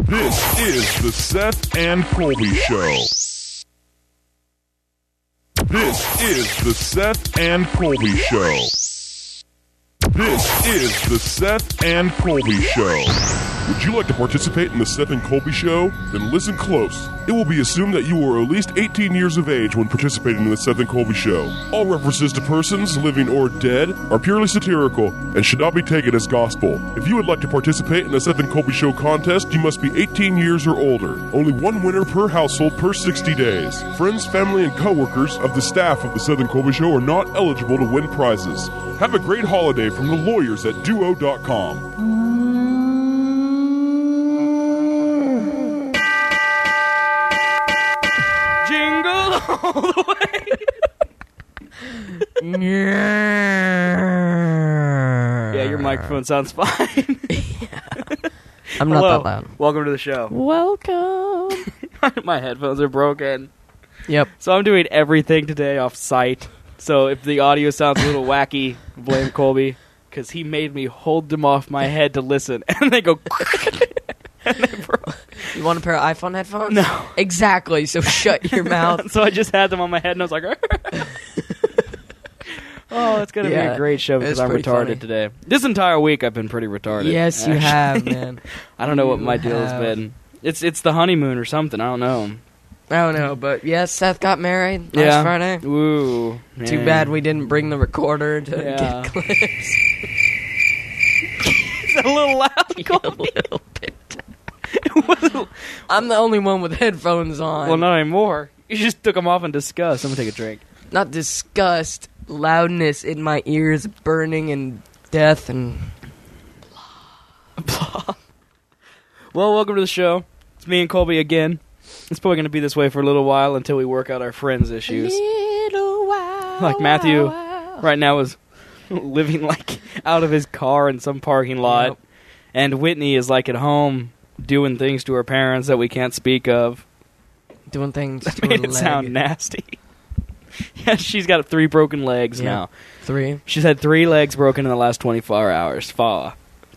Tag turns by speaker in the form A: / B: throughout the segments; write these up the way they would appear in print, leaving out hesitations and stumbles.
A: This is the Seth and Colby Show. This is the Seth and Colby Show. This is the Seth and Colby Show. Would you like to participate in the Seth and Colby Show? Then listen close. It will be assumed that you are at least 18 years of age when participating in the Seth and Colby Show. All references to persons, living or dead, are purely satirical and should not be taken as gospel. If you would like to participate in the Seth and Colby Show contest, you must be 18 years or older. Only one winner per household per 60 days. Friends, family, and co-workers of the staff of the Seth and Colby Show are not eligible to win prizes. Have a great holiday from the lawyers at Duo.com.
B: All the way. Yeah, your microphone sounds fine.
C: Yeah. I'm not that loud.
B: Welcome to the show.
C: Welcome.
B: My headphones are broken.
C: Yep.
B: So I'm doing everything today off site. So if the audio sounds a little wacky, blame Colby, because he made me hold them off my head to listen, and they go. And they broke.
C: You want a pair of iPhone headphones?
B: No.
C: Exactly, so shut your mouth.
B: So I just had them on my head, and I was like, oh, it's going to be a great show because I'm retarded
C: funny
B: today. This entire week, I've been pretty retarded.
C: Yes, you have, man.
B: I don't know what my deal has been. It's the honeymoon or something. I don't know.
C: I don't know, but yes, Seth got married last Friday.
B: Ooh. Man.
C: Too bad we didn't bring the recorder to get clips.
B: Is that a little loud, Colby?
C: A little bit. I'm the only one with headphones on.
B: Well, not anymore. You just took them off in disgust. I'm going to take a drink.
C: Not disgust. Loudness in my ears, burning and death and
B: blah. Well, welcome to the show. It's me and Colby again. It's probably going to be this way for a little while until we work out our friends' issues. Like Matthew right now is living like out of his car in some parking lot. Yep. And Whitney is like at home doing things to her parents that we can't speak of.
C: Doing things
B: that
C: to
B: made
C: her
B: it
C: leg.
B: sound nasty. Yeah, she's got 3 broken legs now.
C: 3?
B: She's had 3 legs broken in the last 24 hours. Fa.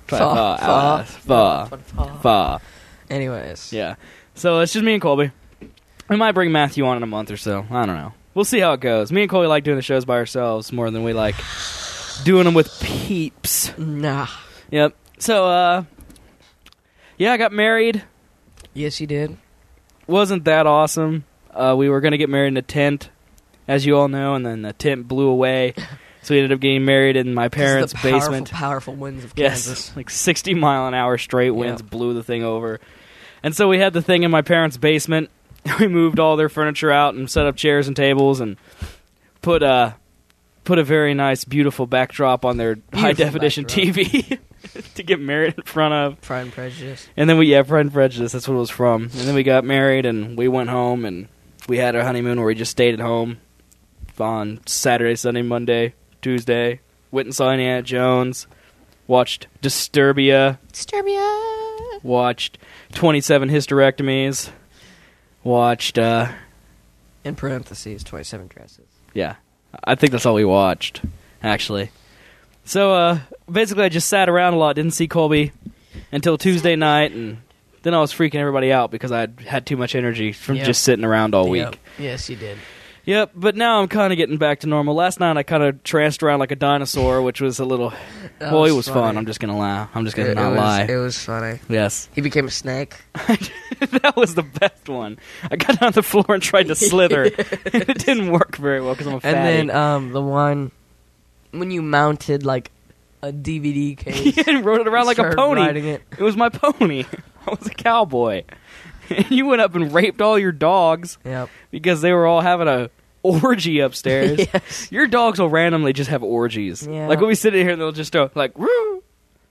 C: Anyways.
B: Yeah. So it's just me and Colby. We might bring Matthew on in a month or so. I don't know. We'll see how it goes. Me and Colby like doing the shows by ourselves more than we like doing them with peeps.
C: Nah.
B: Yep. So, yeah, I got married.
C: Yes, you did.
B: Wasn't that awesome. We were going to get married in a tent, as you all know, and then the tent blew away. So we ended up getting married in my parents' basement.
C: Powerful winds of Kansas.
B: Yes, like 60-mile-an-hour straight winds blew the thing over. And so we had the thing in my parents' basement. We moved all their furniture out and set up chairs and tables and put a very nice, beautiful backdrop on their high-definition TV to get married in front of.
C: Pride and Prejudice.
B: And then Pride and Prejudice, that's what it was from. And then we got married and we went home and we had our honeymoon where we just stayed at home on Saturday, Sunday, Monday, Tuesday. Went and saw Indiana Jones. Watched Disturbia. Watched 27 Hysterectomies. Watched,
C: in parentheses, 27 Dresses.
B: Yeah. I think that's all we watched, actually. So, basically I just sat around a lot, didn't see Colby until Tuesday night, and then I was freaking everybody out because I had too much energy from just sitting around all week.
C: Yes, you did.
B: Yep, but now I'm kind of getting back to normal. Last night I kind of tranced around like a dinosaur, which was a little... it was fun. I'm just going to lie. I'm just going to not lie.
C: It was funny.
B: Yes.
C: He became a snake.
B: That was the best one. I got on the floor and tried to slither. And it didn't work very well because I'm a fatty.
C: And then the one... when you mounted like a DVD case.
B: And rode it around like a pony.
C: It
B: was my pony. I was a cowboy. And you went up and raped all your dogs.
C: Yep.
B: Because they were all having a orgy upstairs.
C: Yes.
B: Your dogs will randomly just have orgies.
C: Yeah.
B: Like when we sit in here and they'll just go like woo,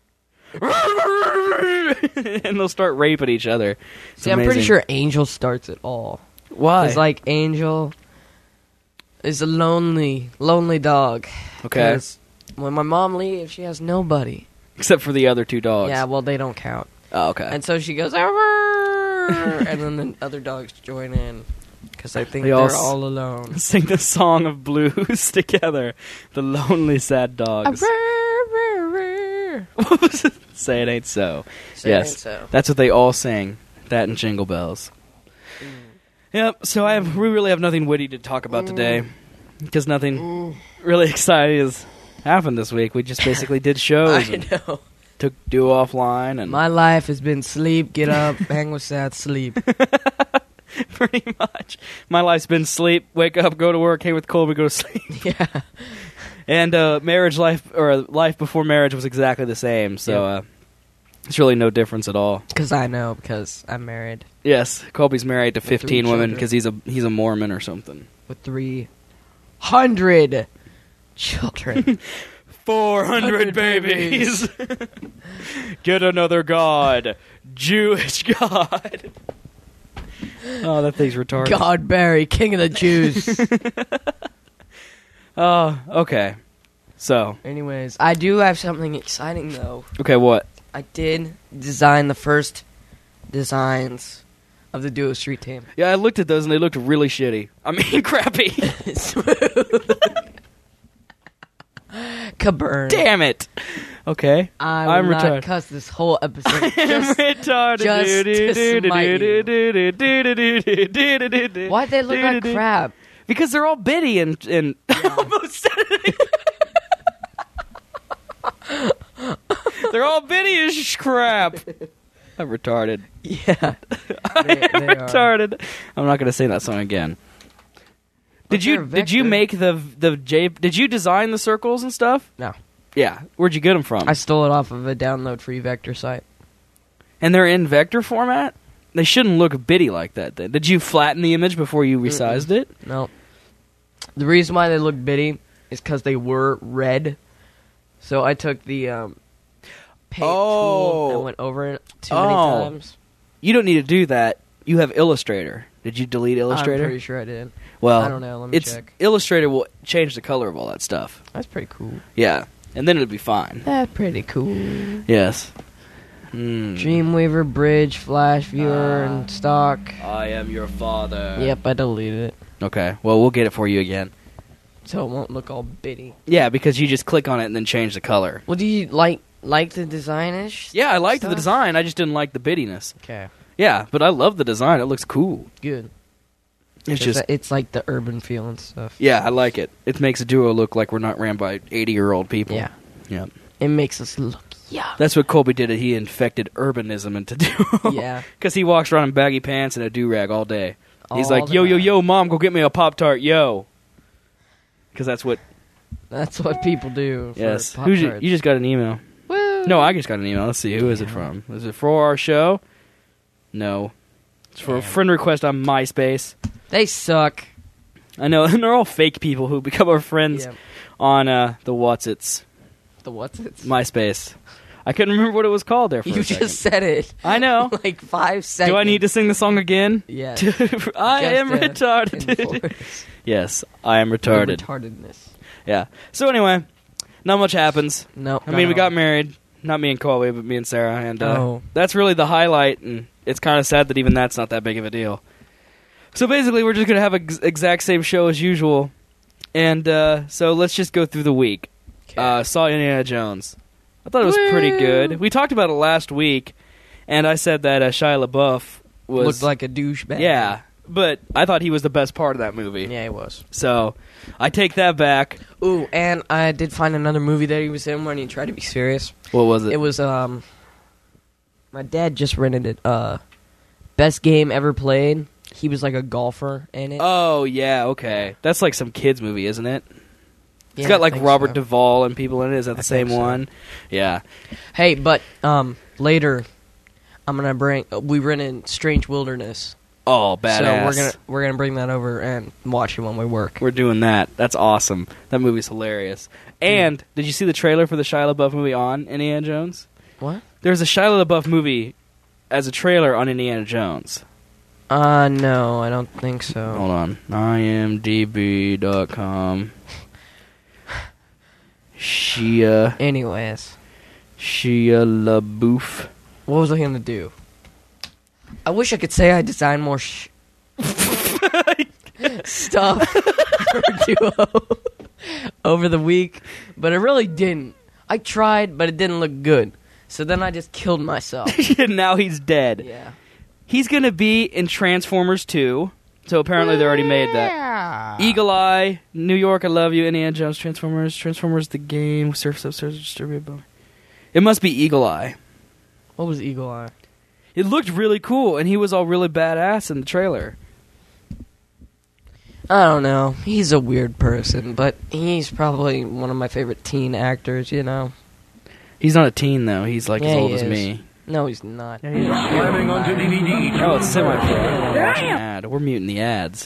B: and they'll start raping each other. It's
C: See, I'm pretty sure Angel starts it all.
B: Why?
C: It's like Angel is a lonely dog.
B: Okay.
C: When my mom leaves, she has nobody.
B: Except for the other 2 dogs.
C: Yeah, well, they don't count.
B: Oh, okay.
C: And so she goes, and then the other dogs join in. Because I think they're all alone.
B: Sing the song of blues together. The lonely, sad dogs. What was it? Say it ain't so.
C: Say it ain't so.
B: That's what they all sang That and Jingle Bells. Yep, so we really have nothing witty to talk about today, because nothing really exciting has happened this week. We just basically did shows.
C: I know.
B: Took Duo offline. And
C: my life has been sleep, get up, hang with Seth, sleep.
B: Pretty much. My life's been sleep, wake up, go to work, hang with Colby, go to sleep.
C: Yeah.
B: And marriage life, or life before marriage was exactly the same, so it's really no difference at all.
C: Because I'm married.
B: Yes, Colby's married to 15 women because he's a Mormon or something.
C: With 300 children.
B: 400 babies. Get another god. Jewish god. Oh, that thing's retarded.
C: God Barry, king of the Jews.
B: Oh, okay. So.
C: Anyways, I do have something exciting, though.
B: Okay, what?
C: I did design the first designs of the Duo Street Team.
B: Yeah, I looked at those and they looked really shitty. I mean, crappy.
C: Smooth. Kaburn.
B: Damn it. Okay.
C: I'm
B: retarded.
C: not cuss this whole episode.
B: I'm retarded.
C: Just to smite you. Why'd they look like crap?
B: Because they're all bitty and almost said it. They're all bitty as crap. I'm retarded.
C: Yeah.
B: I'm retarded. I'm not going to sing that song again. Did you make the J? Did you design the circles and stuff?
C: No.
B: Yeah. Where'd you get them from?
C: I stole it off of a download free vector site.
B: And they're in vector format? They shouldn't look bitty like that then. Did you flatten the image before you resized it?
C: No. The reason why they look bitty is because they were red. So I took the paint tool and went over it too many times.
B: You don't need to do that. You have Illustrator. Did you delete Illustrator?
C: I'm pretty sure I did.
B: Well,
C: I don't know. Let me check.
B: Illustrator will change the color of all that stuff.
C: That's pretty cool.
B: Yeah. And then it'll be fine.
C: That's pretty cool.
B: Yes.
C: Dreamweaver, Bridge, Flash Viewer, and Stock.
B: I am your father.
C: Yep, I deleted it.
B: Okay. Well, we'll get it for you again.
C: So it won't look all bitty.
B: Yeah, because you just click on it and then change the color.
C: Well, do you like the design-ish?
B: Yeah, I liked the design. I just didn't like the bittiness.
C: Okay.
B: Yeah, but I love the design. It looks cool.
C: Good.
B: It's
C: like the urban feel and stuff.
B: Yeah, I like it. It makes a Duo look like we're not ran by 80-year-old people.
C: Yeah.
B: Yeah.
C: It makes us look
B: That's what Colby did. He infected urbanism into Duo.
C: Yeah.
B: Because he walks around in baggy pants and a do-rag all day. He's like, yo, Mom, go get me a Pop-Tart, yo. Because that's what
C: people do.
B: Yes.
C: For Pop-Tarts.
B: You just got an email.
C: Woo.
B: No, I just got an email. Let's see. Who is it from? Is it for our show? No. It's for a friend request on MySpace.
C: They suck.
B: I know. And they're all fake people who become our friends on the Whatsits.
C: The Whatsits?
B: MySpace. I couldn't remember what it was called there for a second.
C: You just said it.
B: I know.
C: Like 5 seconds.
B: Do I need to sing the song again?
C: Yeah.
B: I am retarded. Yes, I am retarded.
C: Retardedness.
B: Yeah. So anyway, not much happens.
C: No.
B: I mean, we got married. Not me and Colby, but me and Sarah. And
C: Oh.
B: that's really the highlight, and it's kind of sad that even that's not that big of a deal. So basically, we're just going to have an exact same show as usual. And so let's just go through the week. Saw Indiana Jones. I thought it was pretty good. We talked about it last week, and I said that Shia LaBeouf
C: looked like a douchebag.
B: Yeah, but I thought he was the best part of that movie.
C: Yeah, he was.
B: So I take that back.
C: Ooh, and I did find another movie that he was in when he tried to be serious.
B: What was it?
C: It was, my dad just rented it. Best Game Ever Played. He was like a golfer in it.
B: Oh, yeah, okay. That's like some kids movie, isn't it? It's got like Robert Duvall and people in it. Is that the same one? Yeah.
C: Hey, but later I'm gonna we rented Strange Wilderness.
B: Oh, badass.
C: So we're gonna bring that over and watch it when we work.
B: We're doing that. That's awesome. That movie's hilarious. And did you see the trailer for the Shia LaBeouf movie on Indiana Jones?
C: What?
B: There's a Shia LaBeouf movie as a trailer on Indiana Jones.
C: No, I don't think so.
B: Hold on. IMDb.com.
C: Anyways.
B: Shia LaBeouf.
C: What was I going to do? I wish I could say I designed more stuff for Duo over the week, but I really didn't. I tried, but it didn't look good. So then I just killed myself.
B: Now he's dead.
C: Yeah.
B: He's going to be in Transformers 2. So apparently they already made that. Eagle Eye, New York, I Love You, Indiana Jones, Transformers the game, Surf's Up, Surf's Distributed. It must be Eagle Eye.
C: What was Eagle Eye?
B: It looked really cool, and he was all really badass in the trailer.
C: I don't know. He's a weird person, but he's probably one of my favorite teen actors, you know.
B: He's not a teen, though. He's like as old as me.
C: No, he's not.
D: Slamming onto DVD.
B: Oh, it's semi-pro. I don't want to watch an ad. We're muting the ads.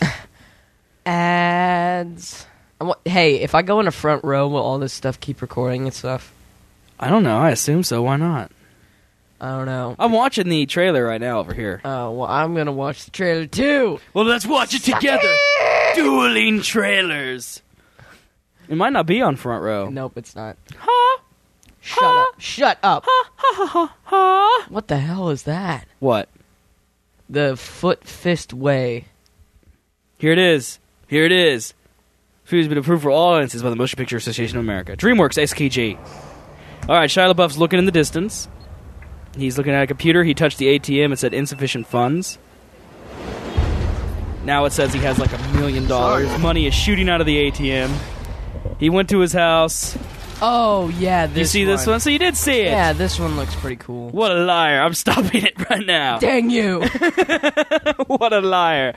C: Ads. Hey, if I go in the front row, will all this stuff keep recording and stuff?
B: I don't know. I assume so. Why not?
C: I don't know.
B: I'm watching the trailer right now over here.
C: Oh, well, I'm going to watch the trailer, too.
B: Well, let's watch it together. Dueling trailers. It might not be on front row.
C: Nope, it's not.
B: Ha!
C: Shut up. Shut up.
B: Ha ha ha ha!
C: What the hell is that?
B: What?
C: The Foot Fist Way.
B: Here it is. Here it is. Food has been approved for all audiences by the Motion Picture Association of America. DreamWorks SKG. All right, Shia LaBeouf's looking in the distance. He's looking at a computer. He touched the ATM. It said insufficient funds. Now it says he has like $1 million. Money is shooting out of the ATM. He went to his house.
C: Oh, yeah, this
B: You see this one? So you did see it.
C: Yeah, this one looks pretty cool.
B: What a liar. I'm stopping it right now.
C: Dang you.
B: What a liar.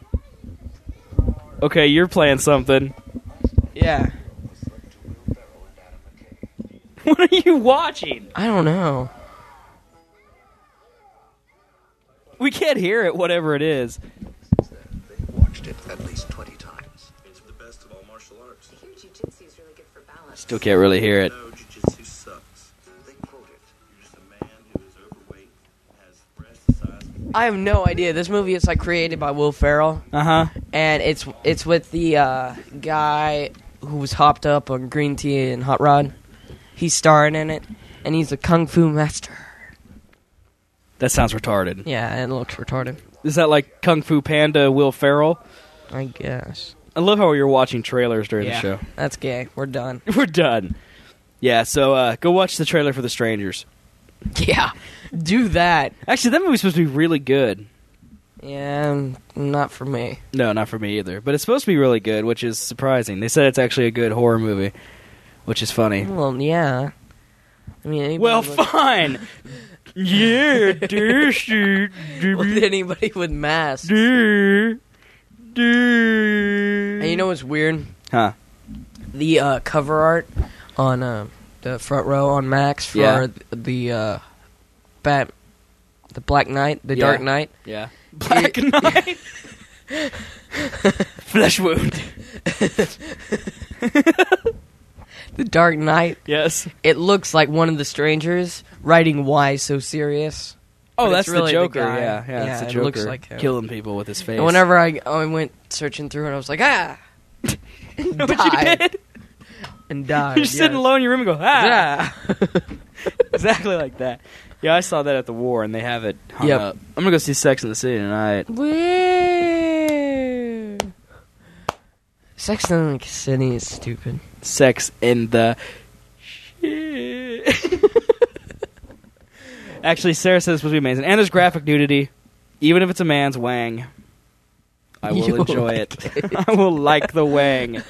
B: Okay, you're playing something.
C: Yeah.
B: What are you watching?
C: I don't know.
B: We can't hear it, whatever it is.
E: They've watched it at least 20 times.
F: It's the best of all martial arts.
G: I hear jiu-jitsu is really good for balance.
B: Still can't really hear it.
F: No, jiu-jitsu sucks.
E: They quote it.
F: You're just a man who is overweight, has breasts the size of
C: I have no idea. This movie is like created by Will Ferrell,
B: Uh-huh.
C: and it's with the guy who was hopped up on green tea and hot rod. He's starring in it, and he's a kung fu master.
B: That sounds retarded.
C: Yeah, it looks retarded.
B: Is that like Kung Fu Panda Will Ferrell?
C: I guess.
B: I love how you're watching trailers during the show.
C: That's gay. We're done.
B: We're done. Yeah, so go watch the trailer for The Strangers.
C: Yeah, do that.
B: Actually, that movie's supposed to be really good.
C: Yeah, not for me.
B: No, not for me either. But it's supposed to be really good, which is surprising. They said it's actually a good horror movie, which is funny.
C: Well, yeah. I mean, anybody
B: Well,
C: with,
B: fine. Yeah,
C: with anybody with masks.
B: And
C: And you know what's weird?
B: Huh.
C: The cover art on the front row on Max for
B: Yeah.
C: the Black Knight, the
B: Yeah.
C: Dark Knight.
B: Yeah. Black Knight. Flesh wound.
C: The Dark Knight.
B: Yes.
C: It looks like one of the strangers writing "Why so serious?"
B: Oh,
C: But
B: that's
C: it's really
B: the Joker.
C: guy.
B: Yeah, that's the
C: it
B: Joker.
C: looks like him.
B: Killing people with his face.
C: And whenever I went searching through it, I was like, ah, and
B: What you
C: died.
B: did?
C: And died.
B: You're just sitting
C: yes.
B: alone in your room and go, ah.
C: Yeah.
B: Exactly like that. Yeah, I saw that at the war, and they have it hung
C: Yep.
B: up. I'm going to go see Sex and the City tonight.
C: Woo. Sex and the City is stupid.
B: Sex in the shit. Actually, Sarah said it's supposed to be amazing. And there's graphic nudity. Even if it's a man's wang. I will
C: You'll
B: enjoy
C: like
B: it. I will like the wang.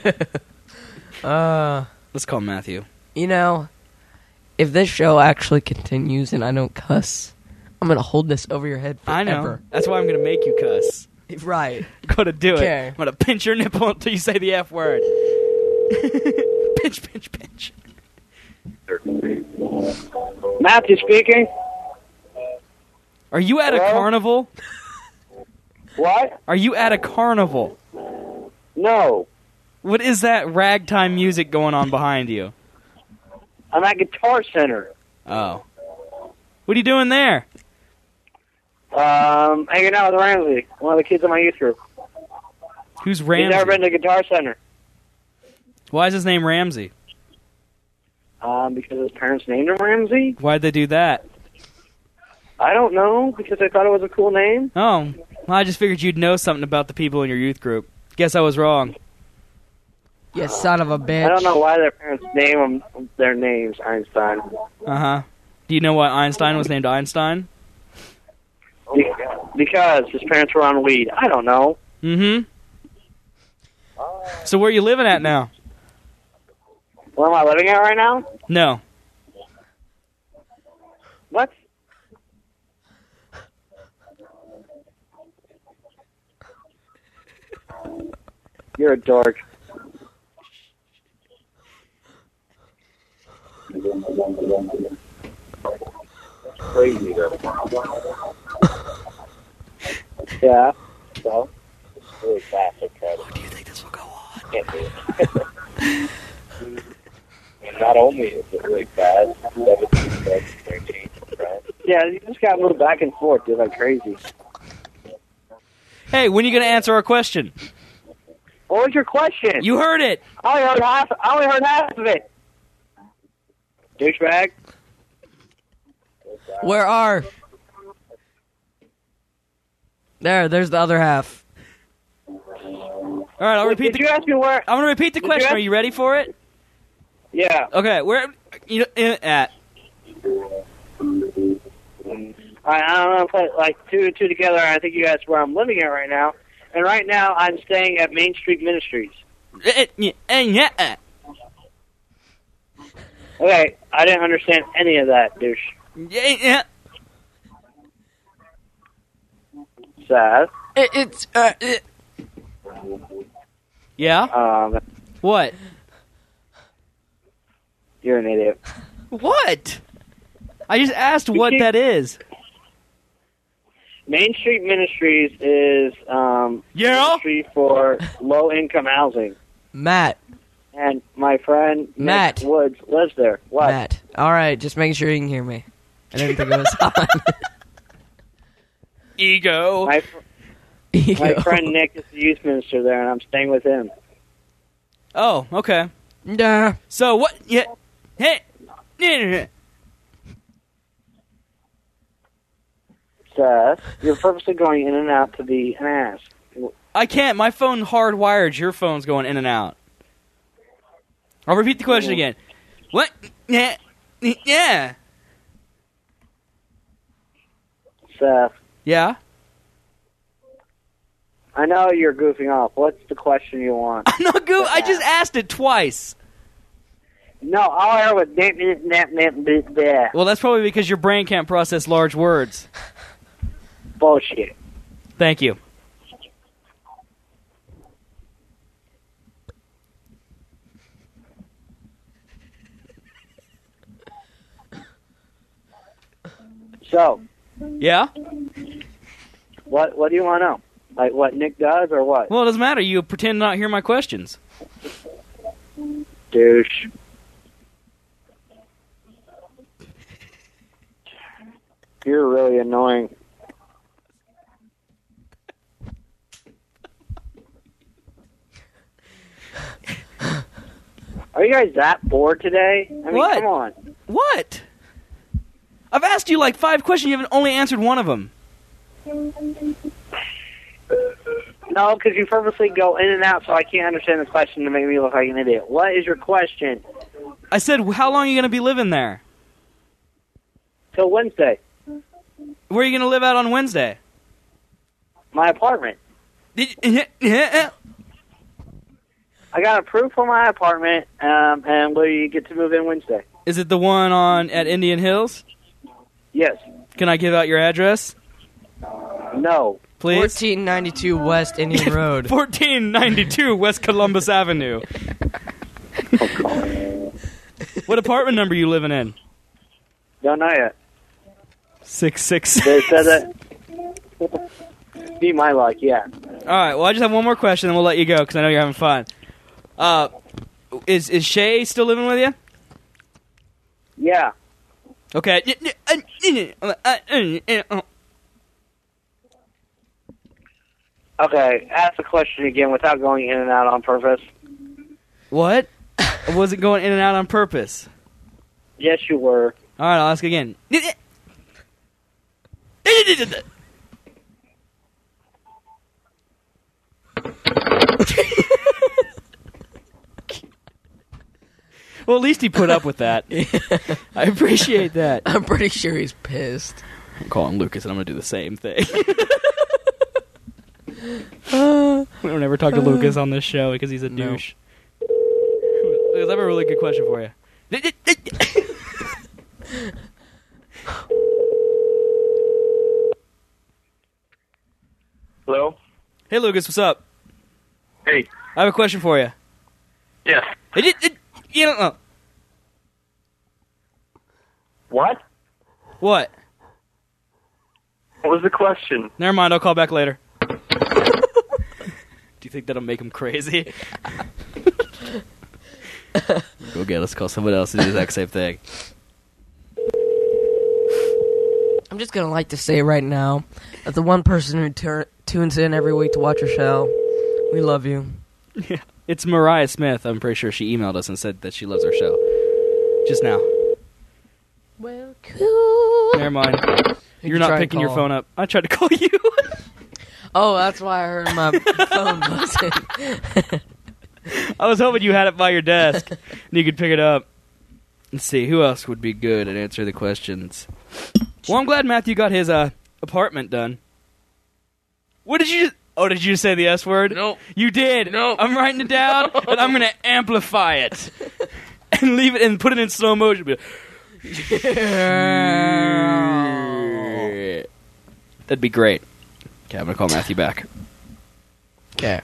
B: Let's call Matthew.
C: You know, if this show actually continues and I don't cuss, I'm gonna hold this over your head forever.
B: I know. That's why I'm going to make you cuss.
C: Right.
B: I'm going to do it.
C: Okay.
B: I'm going to pinch your nipple until you say the F word. Pinch, pinch, pinch.
H: Matthew speaking.
B: Are you at a
H: Hello?
B: carnival?
H: What?
B: Are you at a carnival?
H: No.
B: What is that ragtime music going on behind you?
H: I'm at Guitar Center.
B: Oh. What are you doing there?
H: Hanging out with Ramsey, one of the kids in my youth group.
B: Who's
H: He's
B: Ramsey?
H: never been to Guitar Center.
B: Why is his name Ramsey?
H: Because his parents named him Ramsey?
B: Why'd they do that?
H: I don't know, because they thought it was a cool name.
B: Oh, well, I just figured you'd know something about the people in your youth group. Guess I was wrong.
C: You son of a bitch.
H: I don't know why their parents name them their names, Einstein.
B: Uh-huh. Do you know why Einstein was named Einstein?
H: Because his parents were on weed. I don't know.
B: Mm-hmm. So where are you living at now?
H: Where am I living at right now?
B: No.
H: What? You're a dork.
E: Crazy though.
H: Yeah. So?
E: Really fast, okay.
B: Do you think this will go on?
E: Can't do it. And not only is it really fast, 17, 13, right?
H: Yeah, you just gotta move back and forth, dude, like crazy.
B: Hey, when are you going to answer our question?
H: What was your question?
B: You heard it.
H: I only heard half of it. Douchebag.
C: Where are? There's the other half.
B: All right, I'll repeat
H: Did you ask me where?
B: I'm going to repeat the
H: Did you
B: question.
H: ask-
B: Are you ready for it?
H: Yeah.
B: Okay, where you at?
H: I don't know, put like two together. I think you guys where I'm living at right now. And right now, I'm staying at Main Street Ministries.
B: Yeah.
H: Okay, I didn't understand any of that, douche.
B: Yeah.
H: Seth.
B: Yeah? What?
H: You're an idiot.
B: What? I just asked what that is.
H: Main Street Ministries is ministry for low-income housing.
C: Matt.
H: And my friend
C: Matt.
H: Nick Woods lives there. What?
C: Matt. All right, just making sure you can hear me. I didn't think it was on.
B: Ego.
H: My friend Nick is the youth minister there, and I'm staying with him.
B: Oh, okay.
C: Nah.
B: So what? Yeah. Hey.
H: Seth, you're purposely going in and out to be an ass.
B: I can't. My phone hardwired. Your phone's going in and out. I'll repeat the question again. What? Yeah.
H: Seth,
B: Yeah?
H: I know you're goofing off. What's the question you want?
B: I'm not good. I just asked it twice.
H: No, all I heard was nip.
B: Well, that's probably because your brain can't process large words.
H: Bullshit.
B: Thank you.
H: So,
B: Yeah?
H: what do you want to know? Like what Nick does or what?
B: Well, it doesn't matter. You pretend not to hear my questions.
H: Douche. You're really annoying. Are you guys that bored today? I mean,
B: What?
H: come on.
B: What? I've asked you like 5 questions. You haven't only answered one of them.
H: No, because you purposely go in and out, so I can't understand the question to make me look like an idiot. What is your question?
B: I said, how long are you going to be living there?
H: Till Wednesday.
B: Where are you going to live out on Wednesday?
H: My apartment.
B: Yeah.
H: I got approved for my apartment, and we get to move in Wednesday.
B: Is it the one at Indian Hills?
H: Yes.
B: Can I give out your address?
H: No.
B: Please?
C: 1492 West Indian Road.
B: 1492 West Columbus Avenue. What apartment number are you living in?
H: Don't know yet.
B: 666.
H: They said that. Be my luck, yeah.
B: All right, well, I just have one more question, and we'll let you go, because I know you're having fun. Is Shay still living with you?
H: Yeah.
B: Okay.
H: Okay, ask the question again without going in and out on purpose.
B: What? I wasn't going in and out on purpose.
H: Yes, you were.
B: All right, I'll ask again. Well, at least he put up with that. I appreciate that.
C: I'm pretty sure he's pissed.
B: I'm calling Lucas, and I'm going to do the same thing. We don't ever talk to Lucas on this show because he's a
C: No.
B: douche. Lucas, I have a really good question for you.
E: Hello?
B: Hey, Lucas, what's up?
E: Hey.
B: I have a question for you.
E: Yes.
B: You don't know.
E: What?
B: What?
E: What was the question?
B: Never mind, I'll call back later. Do you think that'll make him crazy? Go get us, call someone else to do the exact same thing.
C: I'm just gonna like to say right now that the one person who tunes in every week to watch our show, we love you.
B: Yeah. It's Mariah Smith. I'm pretty sure she emailed us and said that she loves our show. Just now.
C: Well, cool.
B: Never mind. You're not picking your phone up. I tried to call you.
C: Oh, that's why I heard my phone buzzing.
B: I was hoping you had it by your desk and you could pick it up. Let's see, who else would be good at answering the questions? Well, I'm glad Matthew got his apartment done. What did you... Oh, did you just say the S word?
C: Nope.
B: You did?
C: Nope.
B: I'm writing it down, and I'm going to amplify it. And leave it and put it in slow motion. Be like, that'd be great. Okay, I'm going to call Matthew back.
C: Okay.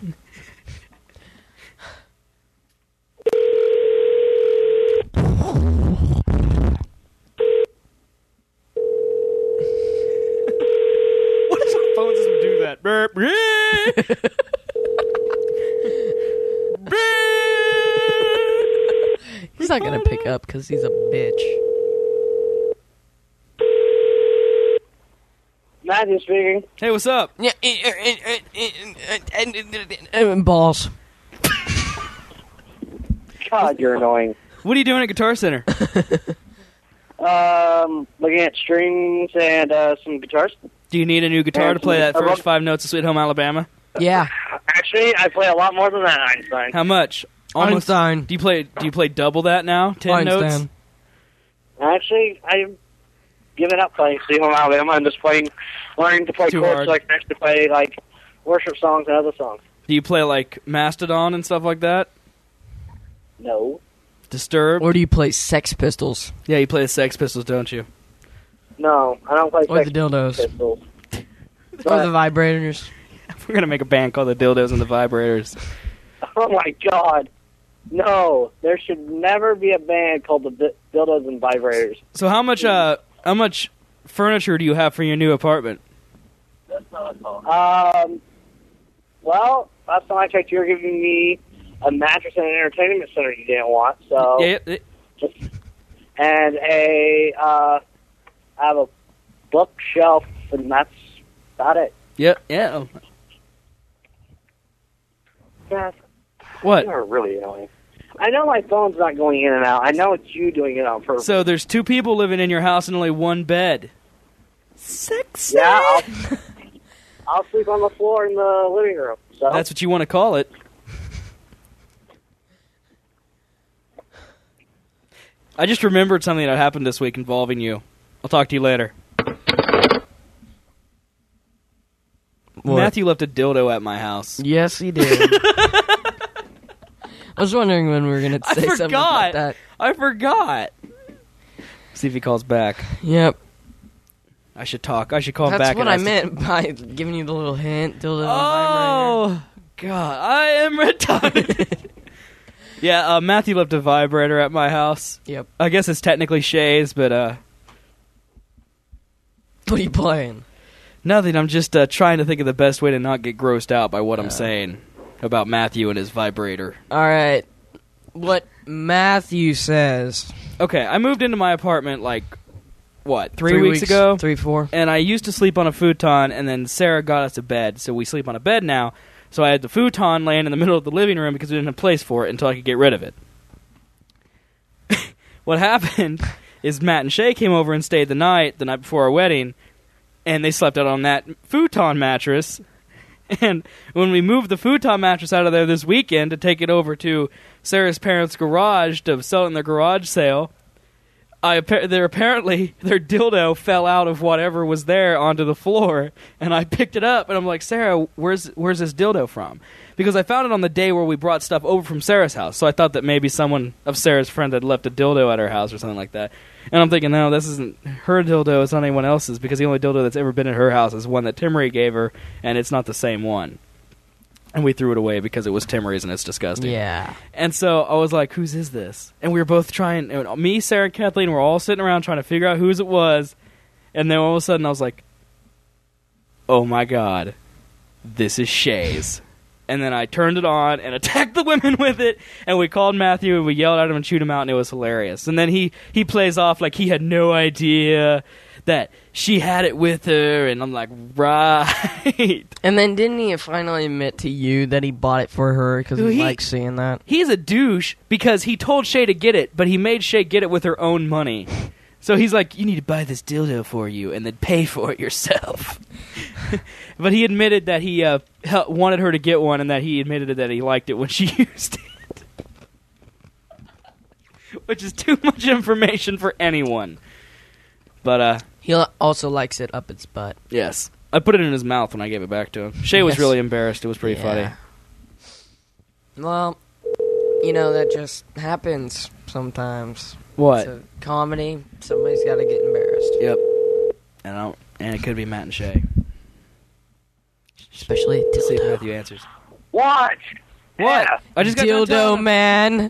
B: What if our phone system do that? Burp.
C: He's not gonna pick up because he's a bitch.
H: Matthew speaking.
B: Hey, what's up?
C: Yeah, balls.
H: God, you're annoying.
B: What are you doing at Guitar Center?
H: Looking at strings and some guitars.
B: Do you need a new guitar to play that
H: And-
B: first 5 notes of Sweet Home Alabama?
C: Yeah,
H: Actually, I play a lot more than that, Einstein.
B: How much?
C: Einstein.
B: Do you play double that now? 10 notes?
C: Einstein.
H: Actually, I'm giving up playing Sweet Home Alabama. I'm just learning to play
B: Too
H: chords
B: hard.
H: so I can actually play like worship songs and other songs.
B: Do you play like Mastodon and stuff like that?
H: No.
B: Disturbed?
C: Or do you play Sex Pistols?
B: Yeah, you play the Sex Pistols, don't you?
H: No, I don't play
C: Or
H: Sex
C: the dildos.
H: Pistols.
C: Or the vibrators.
B: We're gonna make a band called the Dildos and the Vibrators.
H: Oh my God. No, there should never be a band called the Dildos and Vibrators.
B: So how much furniture do you have for your new apartment?
H: Well, last time I checked, you were giving me a mattress and an entertainment center you didn't want. So,
B: Yeah.
H: and I have a bookshelf, and that's about it.
B: Yeah.
H: Yes,
B: What?
H: you're really annoying. I know my phone's not going in and out. I know it's you doing it on purpose.
B: So there's 2 people living in your house and only 1 bed. Sexy.
H: Yeah, I'll sleep on the floor in the living room. So
B: That's what you want to call it. I just remembered something that happened this week involving you. I'll talk to you later.
C: What?
B: Matthew left a dildo at my house.
C: Yes, he did. I was wondering when we were going to say something about that.
B: I forgot. See if he calls back.
C: Yep.
B: I should talk. I should call him
C: That's
B: back.
C: what
B: and
C: I
B: ask
C: meant by giving you the little hint. Dildo
B: Oh, God. I am retarded. Yeah, Matthew left a vibrator at my house.
C: Yep.
B: I guess it's technically Shay's, but
C: What are you playing?
B: nothing. I'm just trying to think of the best way to not get grossed out by what I'm saying about Matthew and his vibrator.
C: All right. What Matthew says.
B: Okay, I moved into my apartment like, what, 3 weeks ago?
C: 3, 4.
B: And I used to sleep on a futon, and then Sarah got us a bed, so we sleep on a bed now. So I had the futon laying in the middle of the living room because we didn't have a place for it until I could get rid of it. What happened is Matt and Shay came over and stayed the night before our wedding, and they slept out on that futon mattress. And when we moved the futon mattress out of there this weekend to take it over to Sarah's parents' garage to sell it in their garage sale, apparently their dildo fell out of whatever was there onto the floor, and I picked it up, and I'm like, Sarah, where's this dildo from? Because I found it on the day where we brought stuff over from Sarah's house, so I thought that maybe someone of Sarah's friend had left a dildo at her house or something like that. And I'm thinking, no, this isn't her dildo, it's not anyone else's, because the only dildo that's ever been at her house is one that Timmery gave her, and it's not the same one. And we threw it away because it was Timmery's and it's disgusting.
C: Yeah.
B: And so I was like, whose is this? And we were both trying, me, Sarah, and Kathleen were all sitting around trying to figure out whose it was. And then all of a sudden I was like, oh my God, this is Shay's. And then I turned it on and attacked the women with it, and we called Matthew and we yelled at him and chewed him out, and it was hilarious. And then he plays off like he had no idea that she had it with her, and I'm like, right.
C: And then didn't he finally admit to you that he bought it for her because he likes seeing that?
B: He's a douche because he told Shay to get it, but he made Shay get it with her own money. So he's like, you need to buy this dildo for you and then pay for it yourself. But he admitted that he wanted her to get one, and that he admitted that he liked it when she used it. Which is too much information for anyone. But,
C: he also likes it up its butt.
B: yes. I put it in his mouth when I gave it back to him. Shay was
C: Yes.
B: really embarrassed. It was pretty funny.
C: Well, that just happens sometimes.
B: What?
C: It's a comedy. Somebody's got to get embarrassed.
B: Yep. And it could be Matt and Shay.
C: Especially
B: Let's see if
C: dildo.
B: Matthew answers.
H: Watch.
B: What?
H: Yeah.
B: I just got done telling
C: Dildo
B: him.
C: man.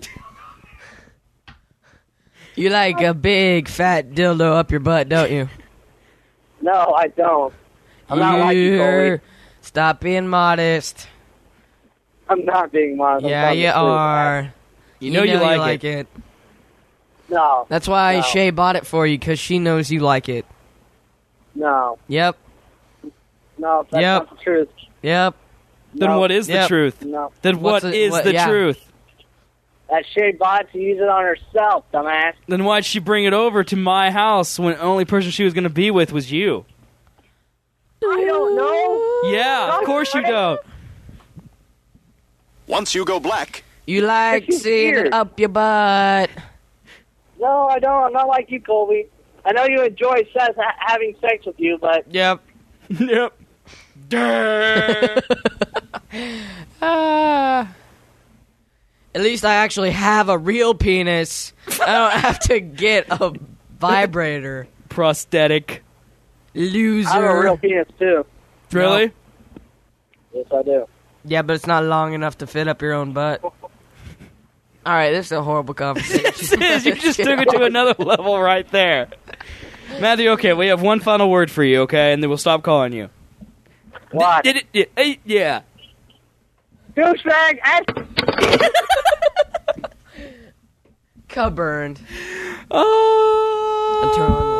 C: You like a big fat dildo up your butt, don't you?
H: No, I don't. I'm not like you, Colby.
C: Stop being modest.
H: I'm not being modest. I'm
C: Yeah,
H: telling
C: you
H: the truth.
C: are.
B: You know you like
C: it.
H: No.
C: That's why
H: No.
C: Shay bought it for you, because she knows you like it.
H: No.
C: Yep.
H: No, that's
C: Yep.
H: not the truth.
C: Yep.
B: Then
H: No.
B: what is the
C: Yep.
B: truth?
H: No.
B: Then what
C: What's
B: is the
C: yeah.
B: truth?
H: That Shay bought to use it on herself, dumbass.
B: Then why'd she bring it over to my house when the only person she was going to be with was you?
H: I don't know.
B: Yeah, of course you don't.
I: Once you go black,
C: You like
H: She's
C: seeing
H: weird.
C: it up your butt.
H: No, I don't. I'm not like you, Colby. I know you enjoy having sex with you, but
C: Yep.
B: Yep.
C: At least I actually have a real penis. I don't have to get a vibrator.
B: Prosthetic.
C: Loser.
H: I have a real penis, too.
B: Really?
H: Yes, I do.
C: Yeah, but it's not long enough to fit up your own butt. All right, this is a horrible conversation.
B: You just took it to another level right there. Matthew, okay, we have one final word for you, okay, and then we'll stop calling you.
H: What?
B: Yeah.
H: Douchebag!
C: Cub burned.
B: Oh.
C: Turn on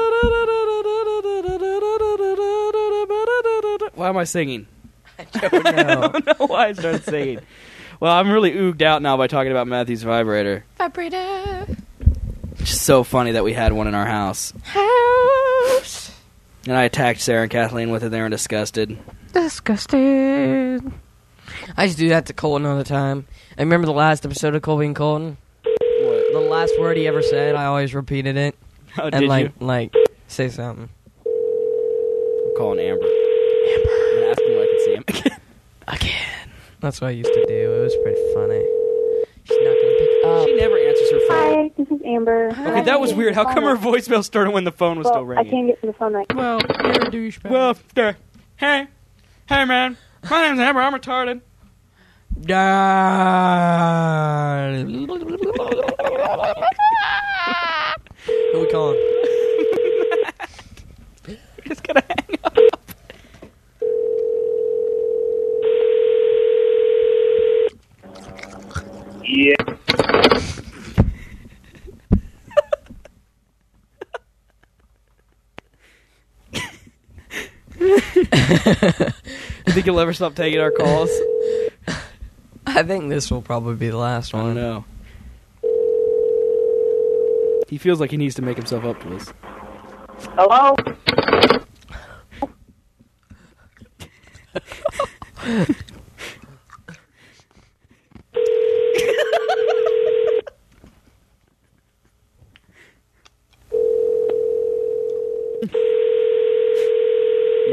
C: the
B: Why am I singing?
C: I don't know.
B: I don't know why I started singing. Well, I'm really ooged out now by talking about Matthew's vibrator.
C: Vibrator.
B: It's just so funny that we had one in our house. And I attacked Sarah and Kathleen with it. They were disgusted.
C: Disgusted. I used to do that to Colton all the time. I remember the last episode of Colby and Colton.
B: What?
C: The last word he ever said, I always repeated it.
B: How
C: And
B: did you?
C: say something.
B: I'm calling Amber. And ask me when I can see him again.
C: Again. That's what I used to do. It was pretty funny. She's not gonna pick up.
B: She never answers her phone.
J: Hi, this is Amber.
B: Okay, that was weird. How come her voicemail started when the phone was still
J: I
B: ringing?
J: can't get to the phone right now.
C: Well, you're a douchebag.
B: Well, hey, man, my name's Amber. I'm retarded.
C: Who we calling?
B: Just gotta hang up.
H: Yeah.
B: You think you'll ever stop taking our calls?
C: I think this will probably be the last
B: I don't
C: one.
B: know. He feels like he needs to make himself up to us.
H: Hello?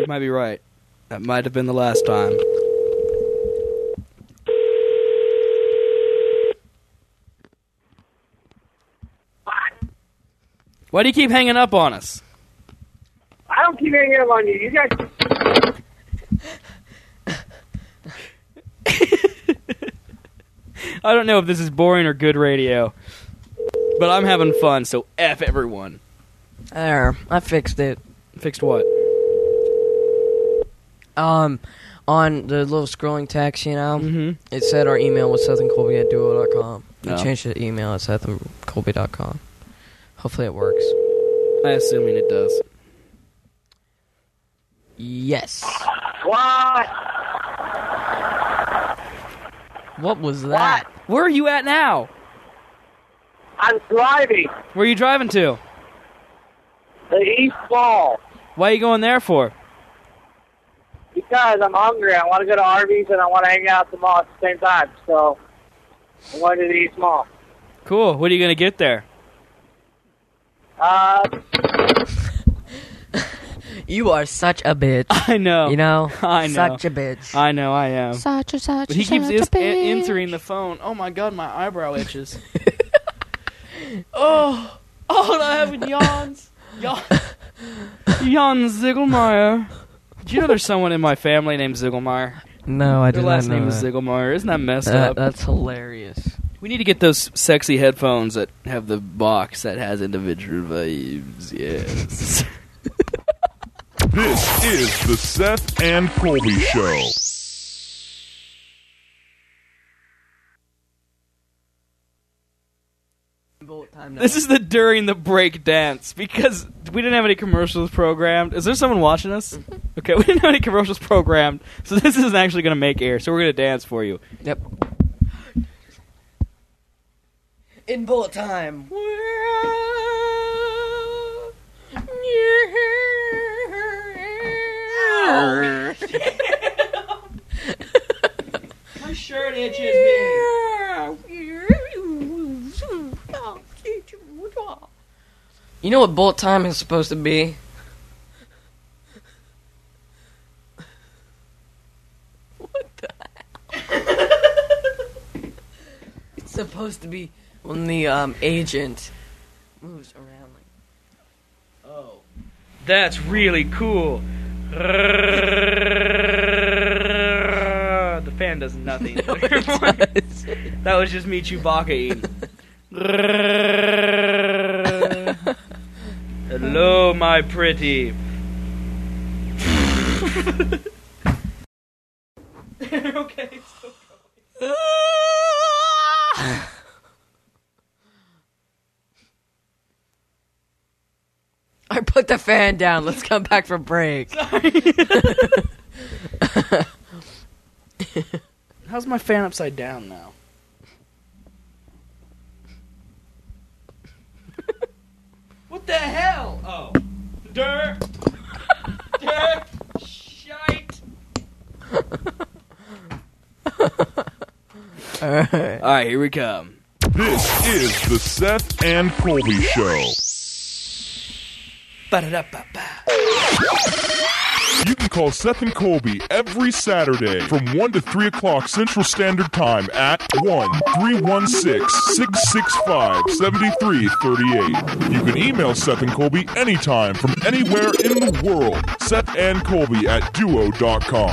B: might be right. That might have been the last time. Why do you keep hanging up on us?
H: I don't keep hanging up on you. You guys.
B: I don't know if this is boring or good radio, but I'm having fun, so F everyone.
C: There, I fixed it.
B: Fixed what?
C: On the little scrolling text,
B: Mm-hmm.
C: it said our email was SethandColby@duo.com. I
B: Oh.
C: changed the email at SethandColby.com. Hopefully it works.
B: I assuming it does.
C: Yes.
H: What?
C: What was that?
B: Where are you at now?
H: I'm driving.
B: Where are you driving to?
H: The East Mall.
B: Why are you going there for?
H: Because I'm hungry. I want to go to Arby's and I want to hang out at the mall at the same time. So, I'm going to the East Mall.
B: Cool. What are you going to get there?
C: You are such a bitch.
B: I know.
C: You know?
B: I know.
C: Such a bitch.
B: I know I am.
C: Such a
B: But he keeps answering the phone. Oh my god, my eyebrow itches. oh, I have yawns. Jan Ziegelmeyer. Do you know there's someone in my family named Ziegelmeyer?
C: No, I
B: Their
C: did
B: last
C: not know
B: name is
C: that.
B: Ziegelmeyer. Isn't that messed up?
C: That's hilarious.
B: We need to get those sexy headphones that have the box that has individual vibes. Yes.
A: This is the Seth and Colby Show.
B: This is the during the break dance because we didn't have any commercials programmed. Is there someone watching us? Okay, we didn't have any commercials programmed, so this isn't actually going to make air. So we're going to dance for you.
C: Yep. In bullet time.
B: My shirt itches me.
C: You know what bullet time is supposed to be? What the hell? It's supposed to be when the agent moves around like.
B: Oh, that's really cool. The fan does nothing. That was just me Chewbacca eating. Hello, my pretty. Okay, so
C: I put the fan down. Let's come back for break.
B: how's my fan upside down now? What the hell? Oh. Dirt. Dirt. Shite. Alright, here we come.
A: This is the Seth and Colby Show.
B: Ba-da-da-ba-ba.
A: You can call Seth and Colby every Saturday from 1 to 3 o'clock Central Standard Time at 1-316-665-7338. You can email Seth and Colby anytime from anywhere in the world. SethAndColby@duo.com.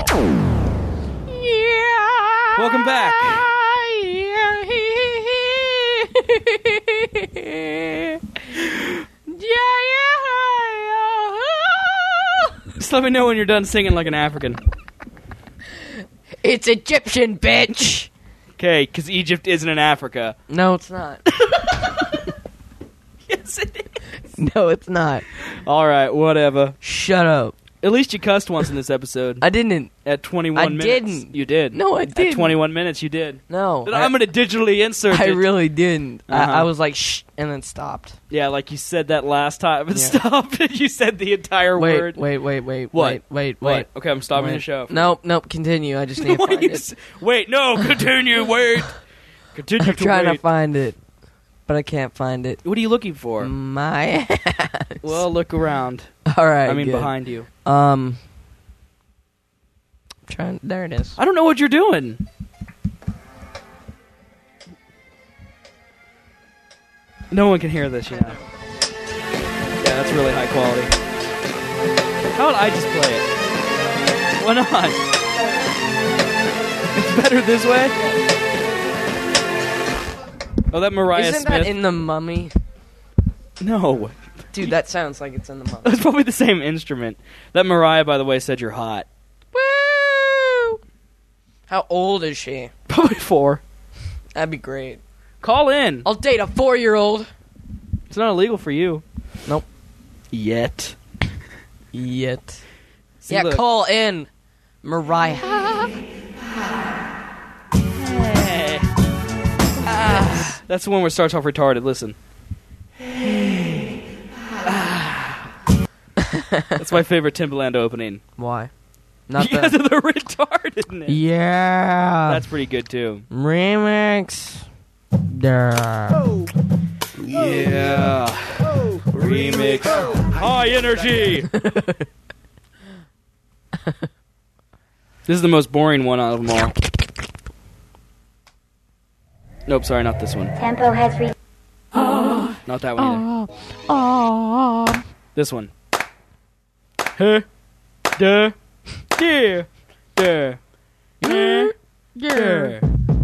B: Welcome back. Just let me know when you're done singing like an African.
C: It's Egyptian, bitch.
B: Okay, because Egypt isn't in Africa.
C: No, it's not.
B: Yes, it is.
C: No, it's not.
B: Alright, whatever.
C: Shut up.
B: At least you cussed once in this episode.
C: I didn't.
B: At 21
C: I
B: minutes.
C: didn't.
B: You did.
C: No, I didn't.
B: At 21 minutes, you did.
C: No.
B: Then I'm going to digitally insert
C: I
B: it.
C: really didn't.
B: Uh-huh.
C: I was like, shh, and then stopped.
B: Yeah, like you said that last time.
C: Yeah.
B: Stop. You said the entire word.
C: Wait.
B: What?
C: Wait.
B: Okay, I'm stopping
C: Wait.
B: the show.
C: Nope, continue. I just need to
B: What
C: find
B: you
C: it.
B: Wait, no, continue, wait. Continue
C: I'm
B: to
C: trying
B: wait.
C: to find it, but I can't find it.
B: What are you looking for?
C: My ass.
B: Well, look around.
C: All right.
B: I mean,
C: good.
B: behind you.
C: There it is.
B: I don't know what you're doing. No one can hear this, yeah. Yeah, that's really high quality. How would I just play it? Why not? It's better this way? Oh, that Mariah
C: Isn't
B: Smith.
C: that in The Mummy?
B: No.
C: Dude, that sounds like it's in The Mummy.
B: It's probably the same instrument. That Mariah, by the way, said you're hot.
C: Woo! How old is she?
B: Probably 4.
C: That'd be great.
B: Call in.
C: I'll date a 4-year-old.
B: It's not illegal for you.
C: Nope.
B: Yet. See,
C: Yeah,
B: look.
C: call in. Mariah.
B: Hey. That's the one where it starts off retarded. Listen. That's my favorite Timbaland opening.
C: Why? Not
B: Because of the retardedness.
C: Yeah.
B: That's pretty good, too.
C: Remix. Yeah.
B: Yeah. Remix. High energy. This is the most boring one out of them all. Nope, sorry, not this one.
I: Tempo has reached.
B: Not that one either. This one. Huh? Duh. Yeah. Duh. Yeah. Yeah.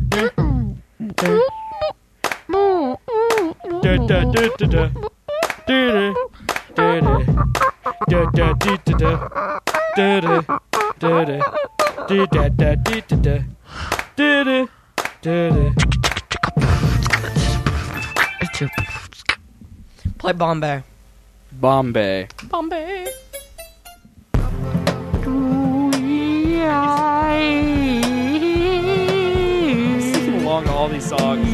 B: Da da da da da. Da da da da da da da da da da da da da da.
C: Play Bombay.
B: Bombay.
C: Bombay.
B: Singing along to all these songs.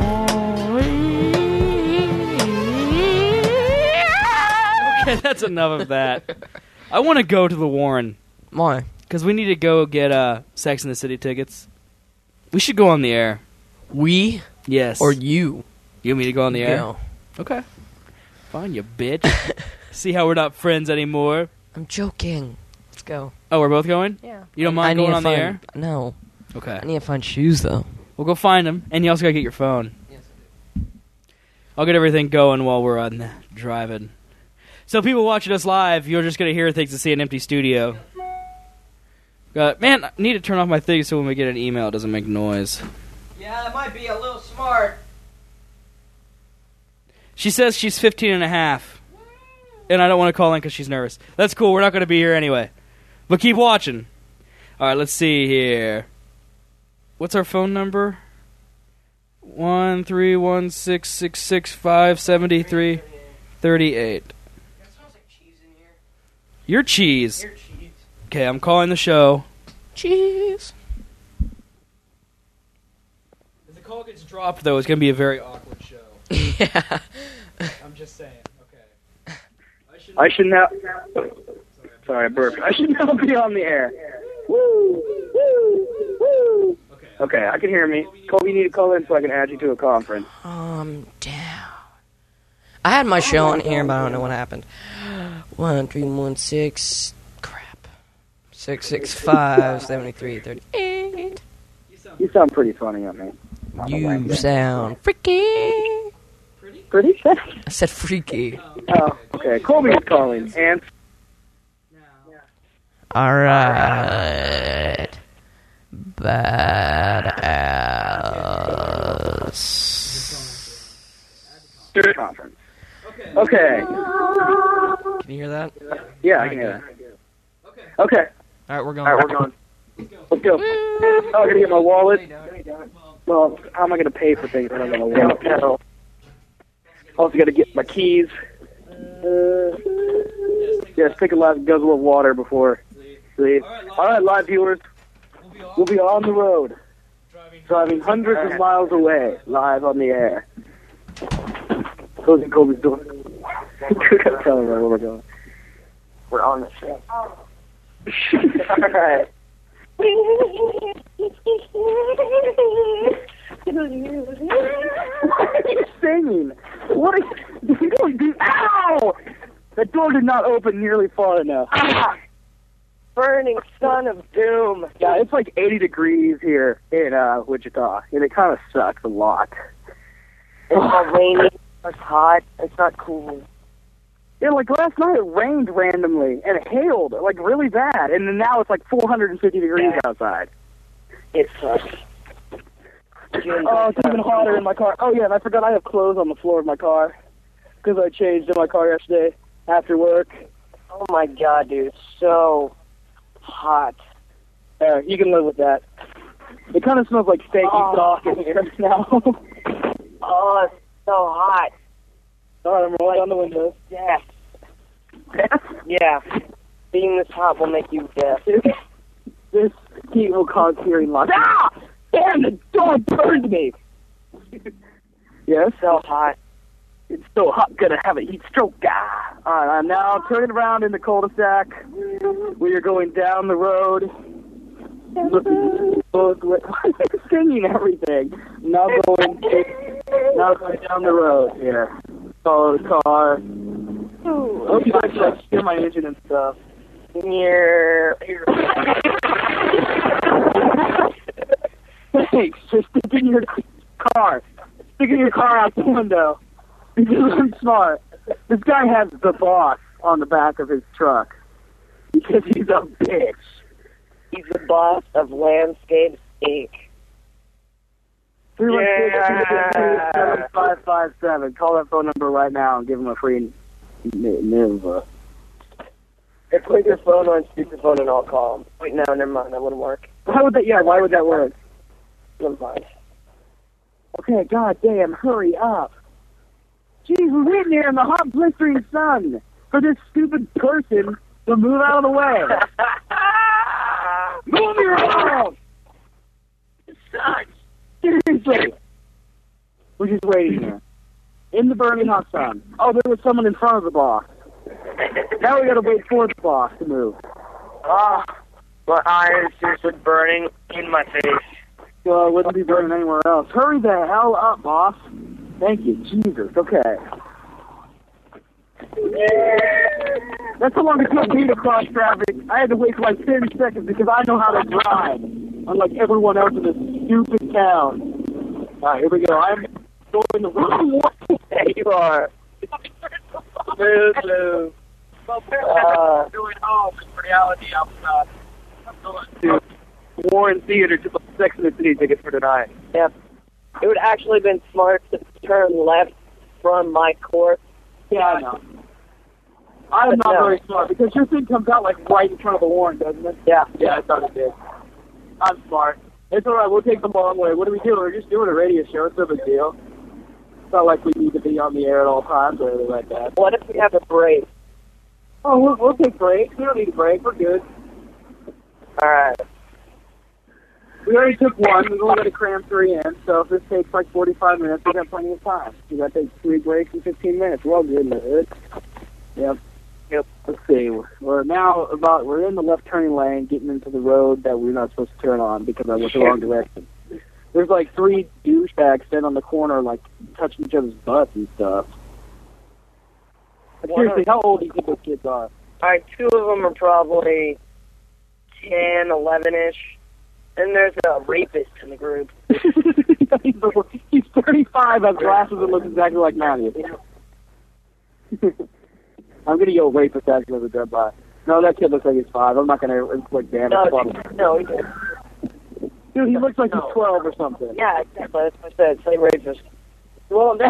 B: Okay, that's enough of that. I want to go to the Warren.
C: Why?
B: Because we need to go get Sex and the City tickets. We should go on the air.
C: We?
B: Yes.
C: Or you?
B: You want me to go on the air?
C: No.
B: Okay. Fine, you bitch. See how we're not friends anymore?
C: I'm joking. Let's go.
B: Oh, we're both going?
C: Yeah.
B: You don't mind going on the air?
C: No.
B: Okay.
C: I need to find shoes, though.
B: We'll go find them. And you also got to get your phone.
C: Yes,
B: I'll get everything going while we're on driving. So people watching us live, you're just going to hear things and see an empty studio. Man, I need to turn off my thing so when we get an email it doesn't make noise.
C: Yeah, that might be a little smart.
B: She says she's 15 and a half. And I don't want to call in because she's nervous. That's cool. We're not going to be here anyway. But keep watching. All right, let's see here. What's our phone number? 1-316-665-7338. Your cheese. Okay, I'm calling the show.
C: Cheese.
B: If the call gets dropped, though, it's going to be a very awkward show.
C: Yeah.
B: I'm just saying. Okay.
H: I should now. Sorry, I burped. I should now be on the air. Woo! Woo! Woo! Okay, I can hear me. Colby, you need to call in so I can add you to a conference.
C: Down. I had my show on here, but I don't know what happened. 1-316. Crap. 665-7338.
H: You sound pretty funny on me.
C: You sound freaky.
H: Pretty funny?
C: I said freaky.
H: Oh, okay. Colby's calling. And
C: Alright. Badass.
H: conference. Okay.
C: Can you hear that?
H: Yeah, I can hear that. Okay.
C: Alright, we're going.
H: Alright, we're going. Let's go. Oh, I gotta get my wallet. Well, how am I gonna pay for things when I'm gonna wallet? Also gotta get my keys. Yes, take a last guzzle of water before leave. Alright, live viewers. We'll be on the road. Driving hundreds of miles away, live on the air. Closing Colby's door. Tell him where we're going. We're on the show. Alright. What are you singing? What are you doing? Ow! That door did not open nearly far enough.
C: burning sun of doom.
H: Yeah, it's like 80 degrees here in Wichita, and it kind of sucks a lot.
C: It's not rainy. It's hot. It's not cool.
H: Yeah, like last night it rained randomly, and it hailed, like really bad, and then now it's like 450 degrees outside.
C: It sucks.
H: Oh, it's even hotter in my car. Oh, yeah, and I forgot I have clothes on the floor of my car because I changed in my car yesterday after work.
C: Oh, my God, dude. It's so hot.
H: You can live with that. It kind of smells like steaky sock in here now.
C: Oh, it's so hot.
H: All right, I'm rolling down the windows.
C: Death. Yeah. Being this hot will make you deaf.
H: This heat will cause hearing loss. Ah! Damn, the dog burned me! Yes?
C: So hot.
H: It's so hot, gonna have a heat stroke. Ah! Alright, I'm now turning around in the cul-de-sac. We are going down the road. Singing everything. Now going down the road here. Follow the car. Oh, you guys like hear my engine and stuff. Thanks. Just stick in your car. Stick in your car out the window. Because I'm smart. This guy has the boss on the back of his truck. Because he's a bitch.
C: He's the boss of Landscapes, Inc.
H: 316-557. Call that phone number right now and give him a free Nova.
C: Hey, put your phone on speakerphone and I'll call him. Wait, no, never mind. That wouldn't work.
H: How would that? Yeah, why would that work?
C: Never mind.
H: Okay, goddamn, hurry up. Jeez, we're waiting here in the hot, blistering sun for this stupid person to move out of the way. Move your around! It sucks. Seriously. We're just waiting here. In the burning hot sun. Oh, there was someone in front of the boss. Now we gotta wait for the boss to move.
C: Ah, my eyes just were burning in my face.
H: Well, it wouldn't be burning anywhere else. Hurry the hell up, boss. Thank you, Jesus. Okay. That's how long it took me to cross traffic. I had to wait for like 10 seconds because I know how to drive, unlike everyone else in this stupid town. Alright, here we go. I'm going the wrong way.
C: There you are.
H: Boo.
C: Well,
H: going home. In reality, I'm going to Warren Theater to the Sex and the City ticket for tonight.
C: Yep. It would actually have been smart to turn left from my course.
H: Yeah, I know. I'm not very smart because your thing comes out like right in front of the Warren, doesn't it?
C: Yeah.
H: Yeah, I thought it did. I'm smart. It's alright, we'll take the long way. What do we do? We're just doing a radio show. It's no big deal. It's not like we need to be on the air at all times or anything like that.
C: What if we have a break?
H: Oh, we'll take breaks. We don't need a break. We're good.
C: Alright.
H: We already took one. We've only got to cram 3 in. So if this takes like 45 minutes, we've got plenty of time. We got to take 3 breaks in 15 minutes. We're all good in the hood. Yep. Let's see. We're in the left turning lane, getting into the road that we're not supposed to turn on because I went the wrong direction. There's like 3 douchebags standing on the corner, like touching each other's butts and stuff. Seriously, how old do you think those kids are?
C: Alright, 2 of them are probably 10, 11-ish. And there's a rapist in the group.
H: He's 35, has glasses and looks exactly like Matthew. I'm going to yell rapist actually as a dead by. No, that kid looks like he's 5. I'm not going to like damage the
C: No, he didn't.
H: Dude, he looks like he's 12 or something.
C: Yeah, exactly. That's what I said. Say rapist.
H: Well, now...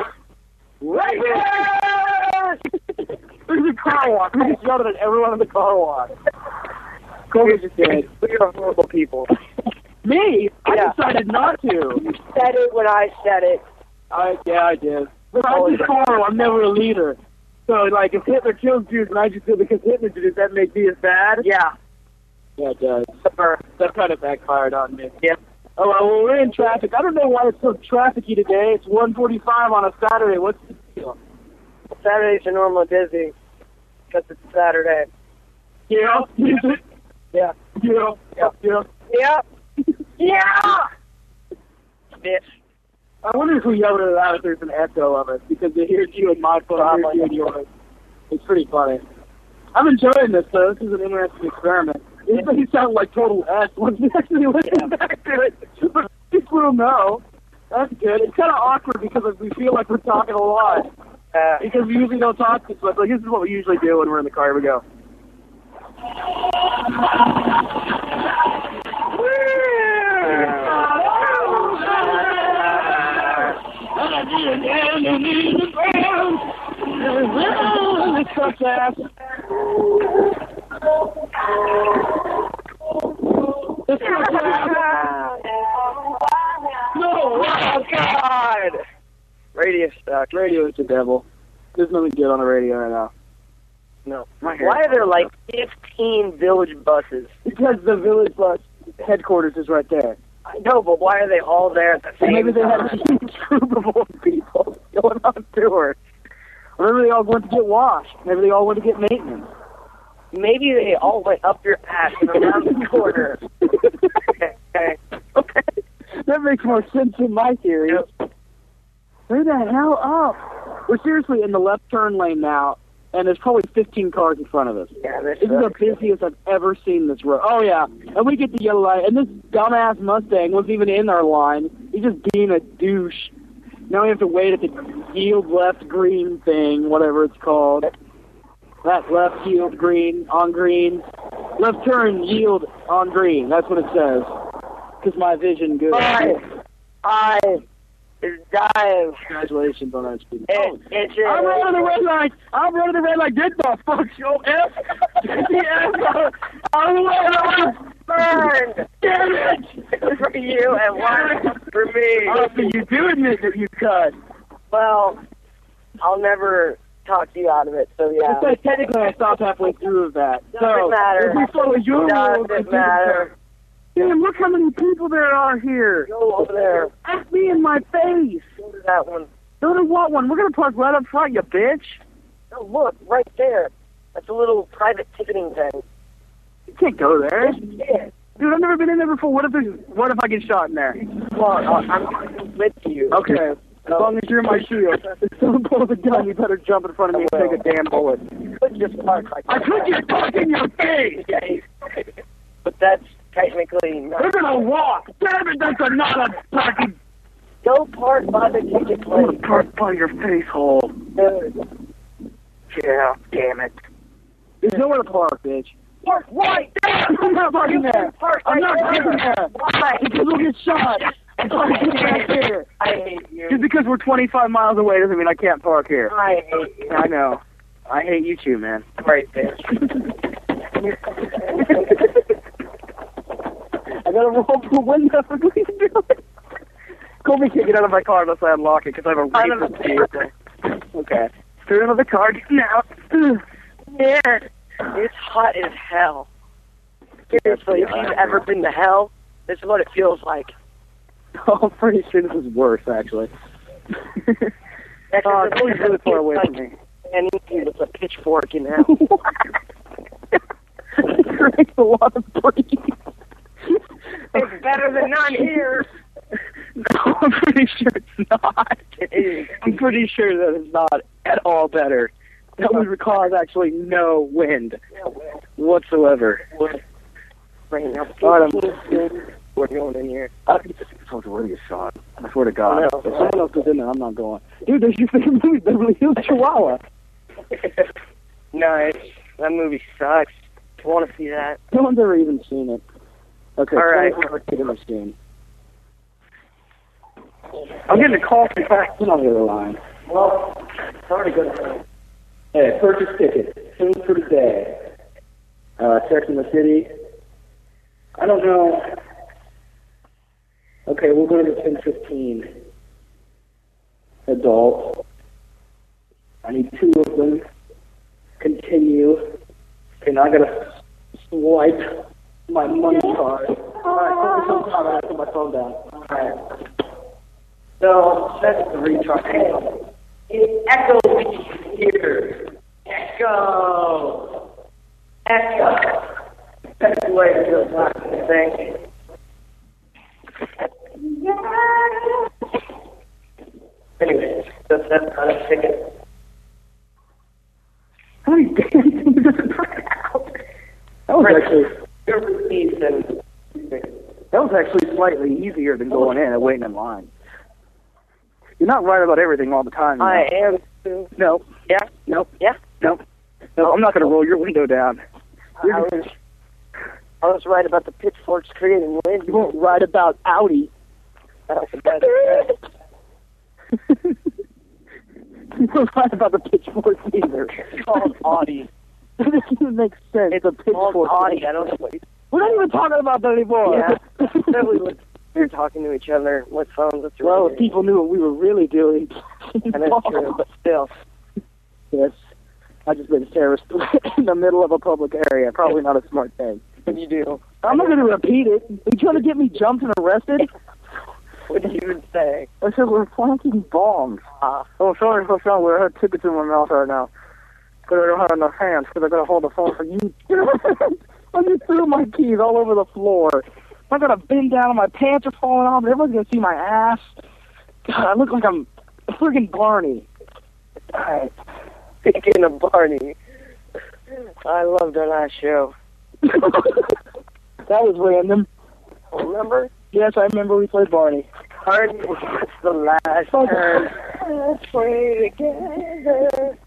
H: Rapist! There's a car wash. We just yelled at everyone in the car wash. Kobe just did.
C: We are horrible people.
H: Me? I
C: Yeah.
H: decided not to.
C: You said it when I said it.
H: Yeah, I did. But I just follow. I'm never a leader. So, like, if Hitler kills Jews and I just do it because Hitler did it, that make me as bad?
C: Yeah.
H: Yeah, it does. That kind of backfired on me.
C: Yep.
H: Oh, well, we're in traffic. I don't know why it's so trafficy today. It's 1:45 on a Saturday. What's the deal?
C: Saturdays are normally busy because it's Saturday.
H: Yeah.
C: Yeah.
H: Yeah. Yeah.
C: Yeah. Yeah. Bitch.
H: I wonder if we yell it out if there's an echo of it, because they hear you in my phone, I hear you in yours. It's pretty funny. I'm enjoying this, though. This is an interesting experiment. It may sound like total ass once we actually listen back to it, but people will know. That's good. It's kind of awkward because we feel like we're talking a lot. Because we usually don't talk this much. Like, this is what we usually do when we're in the car. Here we go. It sucks ass. This sucks ass. No, oh God! Radio sucks. Radio is the devil. There's nothing good on the radio right now. No.
I: Why are there like 15 village buses?
H: Because the village bus headquarters is right there.
I: I know, but why are they all there at the same
H: Maybe they had
I: time?
H: a huge group of people going on tour. Or maybe they all went to get washed. Maybe they all went to get maintenance.
I: Maybe they all went up your ass and around the corner. Okay.
H: That makes more sense in my theory.
I: Yep.
H: Hurry the hell up. We're seriously in the left turn lane now, and there's probably 15 cars in front of us.
I: Yeah,
H: This is the busiest I've ever seen this road. Oh, yeah. And we get the yellow light, and this dumbass Mustang wasn't even in our line. He's just being a douche. Now we have to wait at the yield left green thing, whatever it's called. That left yield green, on green. Left turn, yield, on green. That's what it says. Because my vision good.
I: I is dying.
H: Congratulations on that speed.
I: It's
H: I'm running the red light. I'm running the red light. Get the fuck show F. Get the F out of the way.
I: burned.
H: Damn it!
I: One for you and one for me.
H: Oh, so you do admit that you cut.
I: Well, I'll never talk you out of it, so yeah.
H: So technically I stopped halfway through of that.
I: Doesn't matter.
H: If we follow your rules,
I: Doesn't matter.
H: Damn, look how many people there are here.
I: Go over there.
H: Ask me in my face.
I: Go to that one.
H: Go to what one? We're going to park right up front, you bitch.
I: Oh, look, right there. That's a little private ticketing thing.
H: You can't go there.
I: Yeah.
H: Dude, I've never been in there before. What if I get shot in there?
I: Well, I'm with you.
H: Okay. As long as you're my shield. If someone pulls a gun, you better jump in front of me and take a damn bullet.
I: You could just park like
H: I could just talk in your face!
I: But that's technically not.
H: We're gonna walk! Damn it, that's not a parking...
I: Go park by the ticket
H: I'm gonna
I: place.
H: park by your face hole. Yeah, damn it. There's nowhere to park, bitch.
I: Park right there!
H: I'm not parking there! I'm not parking there!
I: Why?
H: Because we'll get shot! I'm parking back here!
I: I hate you.
H: Just because we're 25 miles away doesn't mean I can't park here.
I: I hate you.
H: I know. I hate you too, man.
I: Right there.
H: I gotta roll up the window for me to do it. Colby can't get out of my car unless I unlock it because I have a racist vehicle. Okay. Turn on the car now.
I: Yeah. It's hot as hell. Seriously, if you've ever been to hell, this is what it feels like.
H: Oh, I'm pretty sure this is worse, actually. Colby's really far away from me.
I: Anything with a pitchfork in hell.
H: It makes a lot of breeze.
I: It's better than none here.
H: No, I'm pretty sure it's not.
I: It is.
H: I'm pretty sure that it's not at all better. That would cause actually no wind whatsoever.
I: Right now,
H: Alright,
I: we're going in here.
H: I think this is already a shot. I swear to God.
I: I know.
H: If someone else goes in there, I'm not going. Dude, there's your favorite movie, Beverly Hills Chihuahua.
I: Nice. That movie sucks. I want to see that.
H: No one's ever even seen it. Okay,
I: All right.
H: Kid in the game. I'm getting a call from Paxton on the other line.
I: Well, sorry to go to
H: Hey, purchase ticket. Soon for today. Sex in the City. I don't know. Okay, we'll go to the 10:15. Adult. I need 2 of them. Continue. Okay, now I gotta swipe my money card. Alright, I have to put my phone down. Alright. So, that's the retry.
I: It echoes here. Echo. Echo. That's the way it feels like to think. Anyway, that's kind of ticket.
H: How many damn things does it print out? That was actually
I: Ethan.
H: That was actually slightly easier than going in and waiting in line. You're not right about everything all the time.
I: I am too.
H: No.
I: Yeah?
H: Nope.
I: Yeah?
H: Nope. No, I'm not going to roll your window down.
I: I was right about the pitchforks creating wind.
H: You won't write about Audi.
I: That's about
H: You won't write about the pitchforks either.
I: It's called Audi.
H: This doesn't make sense.
I: It's
H: a pitchfork.
I: called Audi. I don't know what
H: We're not even talking about that anymore.
I: Yeah. We were talking to each other with phones. That's
H: Well,
I: really
H: if people knew what we were really doing.
I: and that's true, but still.
H: Yes. I just made a terrorist in the middle of a public area. Probably not a smart thing.
I: What do you do?
H: I'm not going to repeat it. Are you trying to get me jumped and arrested?
I: What did you even say?
H: I said we're planting bombs. Oh, sorry. I have tickets in my mouth right now. Because I don't have enough hands, because I got to hold the phone for you. I just threw my keys all over the floor. I got to bend down, and my pants are falling off, and everyone's going to see my ass. God, I look like I'm friggin' Barney.
I: Alright. Speaking of Barney, I loved our last show.
H: That was random.
I: Remember?
H: Yes, I remember we played Barney.
I: Barney was the last turn. Let's play together.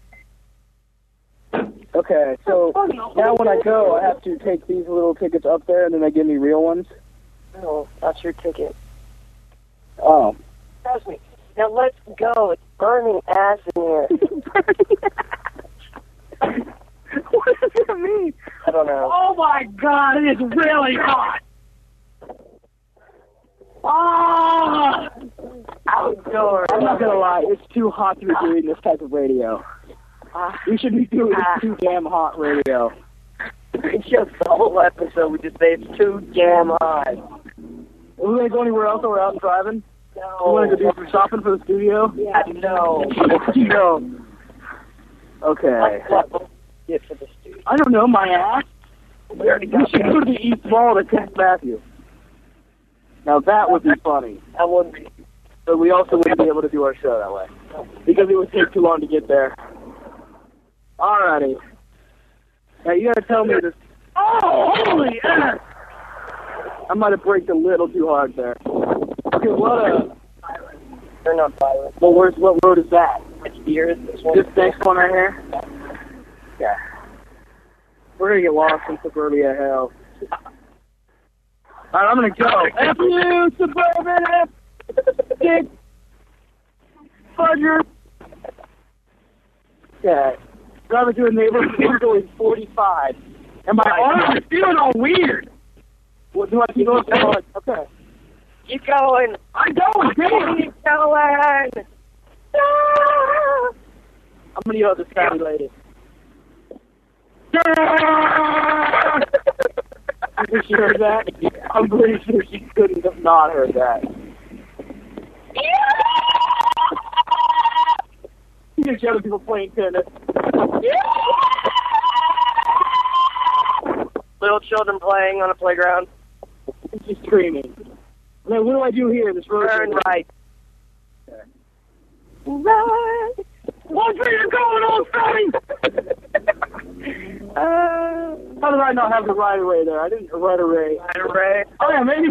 H: Okay, so now when I go, I have to take these little tickets up there, and then they give me real ones?
I: No, that's your ticket.
H: Oh.
I: Trust me. Now let's go. It's burning ass in here.
H: What does that mean?
I: I don't know.
H: Oh my God, it is really hot. Ah!
I: Outdoors.
H: I'm not gonna lie, it's too hot to be doing this type of radio. We should be doing too damn hot radio.
I: It's just the whole episode. We just say it's too damn hot.
H: Are we gonna go anywhere else while we're out driving?
I: No.
H: You wanna go do some shopping for the studio?
I: Yeah, no.
H: No. Okay.
I: What get for the studio?
H: I don't know, my ass.
I: We already
H: We
I: got
H: should go to the East Mall to text Matthew. Now that would be funny.
I: That would be.
H: But we also wouldn't be able to do our show that way. Because it would take too long to get there. Alrighty. Now you gotta tell me this. Oh, holy ass! I might have braked a little too hard there. Okay, what
I: They're not violent.
H: well, what road is that?
I: Which beer is this one?
H: This next one right here? Yeah. We're gonna get lost in suburbia hell. Alright, I'm gonna go. F you, suburban F dick fudger. Okay. Driving through a neighborhood, we're going 45. And my arms are feeling all weird. What do I keep going? Okay.
I: Keep going.
H: I'm going, damn!
I: Keep going.
H: I'm gonna yell at this fatty lady. You think she heard that? I'm pretty sure she couldn't have not heard that. You can show the people playing tennis.
I: Little children playing on a playground.
H: She's screaming. Then what do I do here? This road.
I: Turn right.
H: Okay.
I: Right.
H: Watch where you're going, old fatty! How did I not have the right away there? I didn't right away.
I: Right away.
H: Oh yeah, maybe.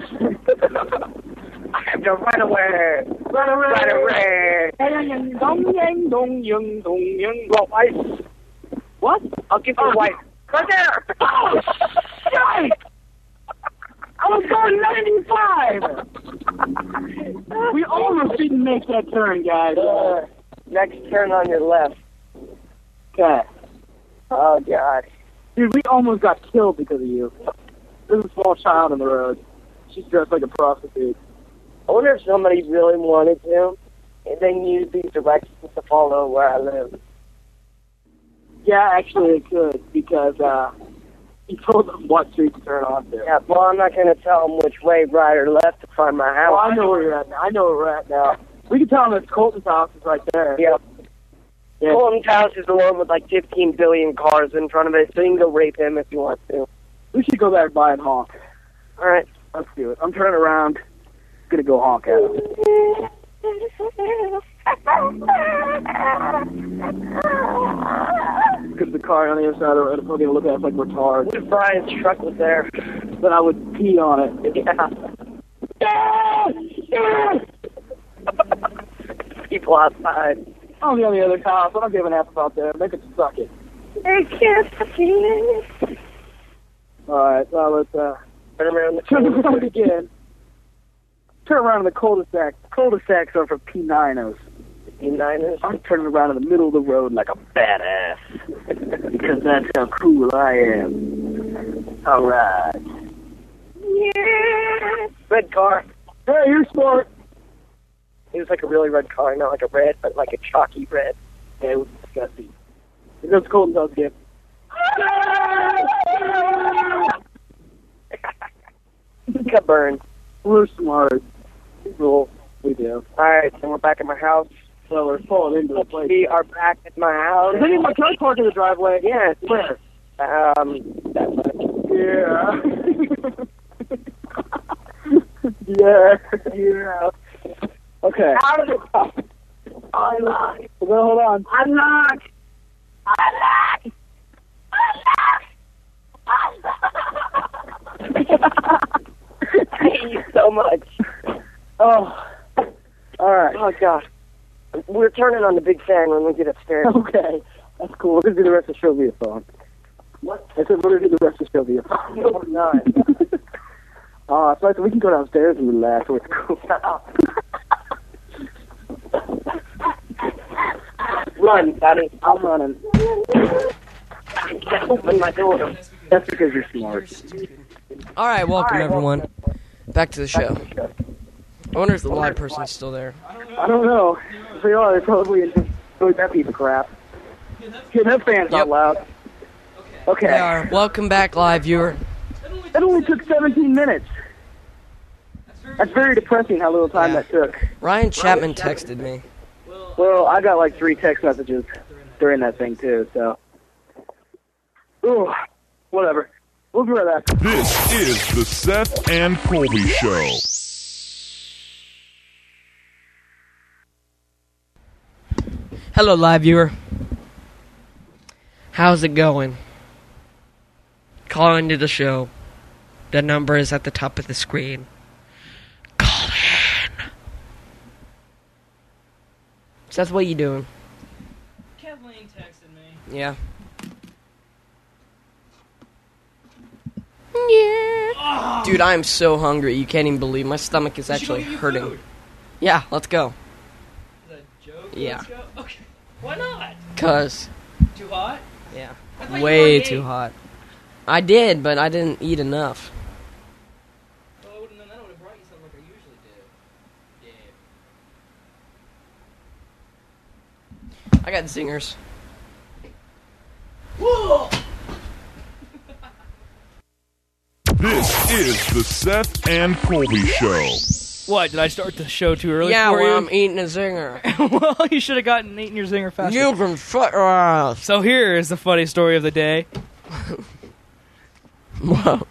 I: I have to right away.
H: Right away.
I: Right away.
H: Dong yang dong yang dong yang. Well, what?
I: I'll give you white. Right there.
H: Oh, shit! I was going 95! We almost didn't make that turn, guys.
I: Next turn on your left.
H: Okay.
I: Oh, God.
H: Dude, we almost got killed because of you. There's a small child on the road. She's dressed like a prostitute.
I: I wonder if somebody really wanted to, and then use these directions to follow where I live.
H: Yeah, actually it could, because he told them what street to turn onto.
I: Yeah, well, I'm not going to tell them which way, right or left, to find my house.
H: Well, I know where you're at now. I know where we're at now. We can tell them that Colton's house is right there.
I: Yep.
H: Yeah.
I: Colton's house is the one with like 15 billion cars in front of it, so you can go rape him if you want to.
H: We should go back by and honk.
I: All right.
H: Let's do it. I'm turning around. Gonna go honk at him. because the car on the other side of the road is probably going to look at us like we're retarded.
I: What if Brian's truck was there?
H: Then I would pee on it.
I: People outside.
H: I'll be on the other house. I don't give an F about that. Make it suck it.
I: I can't see.
H: Alright, so let's
I: Turn around the
H: turn around again. Turn around in the cul-de-sac. Cul-de-sacs are for P9os.
I: P9ers.
H: I'm turning around in the middle of the road like a badass. Because that's how cool I am. Alright.
I: Yeah. Red car.
H: Hey, you're smart.
I: It was like a really red car, not like a red, but like a chalky red.
H: Yeah, it was disgusting. It goes cold and does get.
I: Got burned.
H: We're smart. Cool. We do.
I: Alright, so we're back at my house.
H: So we're falling into the place.
I: We are back at my house.
H: Is any of my car parked in the driveway?
I: Yeah, it's
H: Where?
I: that way.
H: Yeah. Yeah. Okay.
I: Out of the car. Unlock.
H: Well, hold on.
I: Unlock. Unlock. Unlock. I hate you so much.
H: Oh. All right.
I: Oh, God. We're turning on the big fan when we get upstairs.
H: Okay. That's cool. We're going to do the rest of the show via phone.
I: What?
H: I said we're going to do the rest of the show via phone.
I: No, we're not.
H: So I said we can go downstairs and relax. It's cool.
I: Run, Daddy.
H: I'm running.
I: I can't open my door.
H: That's because you're smart.
C: Alright, welcome everyone. Back to the show. I wonder if the live person's still there.
H: I don't know. If they are, they're probably into that piece of crap. Yeah, that fan's not loud. Okay.
C: They are. Welcome back, live viewer.
H: That only took 17 minutes. That's very depressing how little time that took.
C: Ryan Chapman texted me.
H: Well, I got like 3 text messages during that thing too, so. Ooh, whatever. We'll be right back.
A: This is the Seth and Colby Show.
C: Hello, live viewer. How's it going? Call into the show. The number is at the top of the screen. Call in. Seth, what you doing?
B: Kathleen texted me.
C: Yeah.
B: Oh,
C: Dude, I'm so hungry. You can't even believe my stomach is actually hurting.
B: Food.
C: Yeah, let's go.
B: Is that a joke?
C: Yeah.
B: Let's go? Okay. Why not?
C: 'Cause,
B: Too hot?
C: yeah,
B: I thought you
C: way
B: already
C: too
B: ate.
C: hot. I did, but I didn't eat enough.
B: Well, I wouldn't have known that. I would have brought you something like I usually do. Yeah.
C: I got zingers.
B: Whoa!
A: This is the Seth and Colby Show.
B: What, did I start the show too early
C: Yeah,
B: for
C: well,
B: you?
C: I'm eting a zinger.
B: Well, you should have eaten your zinger faster.
C: You can shut your ass.
B: So here is the funny story of the day.
C: Whoa.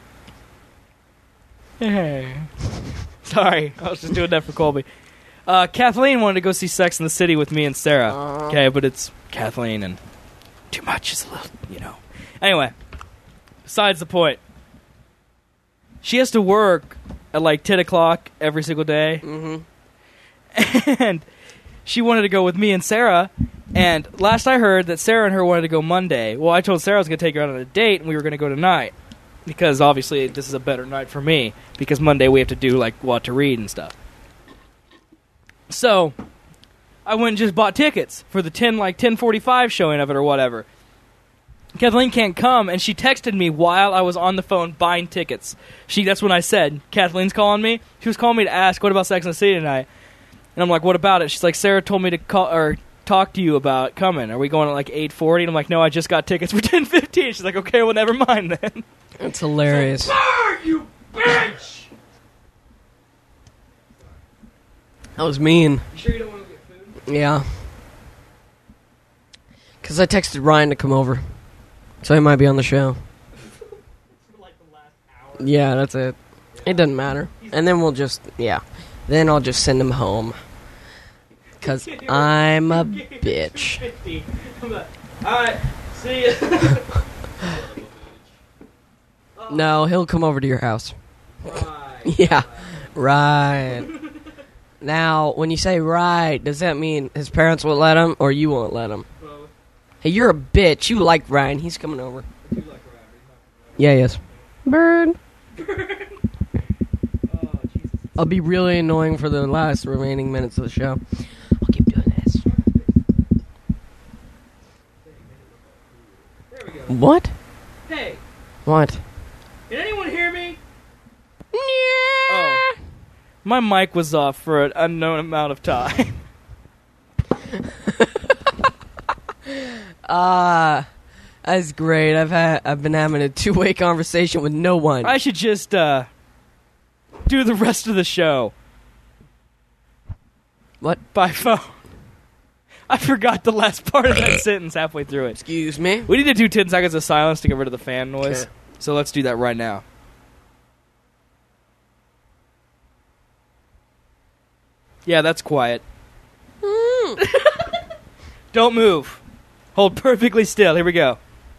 B: Hey. Sorry, I was just doing that for Colby. Kathleen wanted to go see Sex in the City with me and Sarah. Okay, but it's Kathleen and too much is a little, you know. Anyway, besides the point. She has to work at like 10 o'clock every single day.
C: Mm-hmm.
B: And she wanted to go with me and Sarah. And last I heard that Sarah and her wanted to go Monday. Well, I told Sarah I was going to take her out on a date and we were going to go tonight. Because obviously this is a better night for me. Because Monday we have to do like what to read and stuff. So I went and just bought tickets for the 10:45 showing of it or whatever. Kathleen can't come, and she texted me while I was on the phone buying tickets. That's when I said, Kathleen's calling me. She was calling me to ask, what about Sex and the City tonight? And I'm like, what about it? She's like, Sarah told me to call or talk to you about coming. Are we going at like 8:40? And I'm like, no, I just got tickets for 10:15. She's like, okay, well, never mind then.
C: That's hilarious.
B: You bitch!
C: That was mean.
B: You sure you don't want to get food?
C: Yeah. Because I texted Ryan to come over. So he might be on the show.
B: For like the last hour.
C: Yeah, that's it. It doesn't matter. And then we'll just, yeah. Then I'll just send him home. Because I'm a bitch.
B: Alright, See ya.
C: No, he'll come over to your house.
B: Right.
C: Yeah, right. Now, when you say right, does that mean his parents won't let him, or you won't let him?
B: Both.
C: Hey, you're a bitch. You like Ryan. He's coming over. Yeah, yes. Bird. I'll be really annoying for the last remaining minutes of the show. I'll keep doing this.
B: There we go.
C: What?
B: Hey,
C: What?
B: can anyone hear me? Oh. My mic was off for an unknown amount of time.
C: That's great. I've been having a two-way conversation with no one.
B: I should just do the rest of the show
C: What?
B: by phone. I forgot the last part of that sentence halfway through it.
C: Excuse me?
B: We need to do 10 seconds of silence to get rid of the fan noise.
C: Okay.
B: So let's do that right now. Yeah, that's quiet. Don't move. Hold perfectly still. Here we go.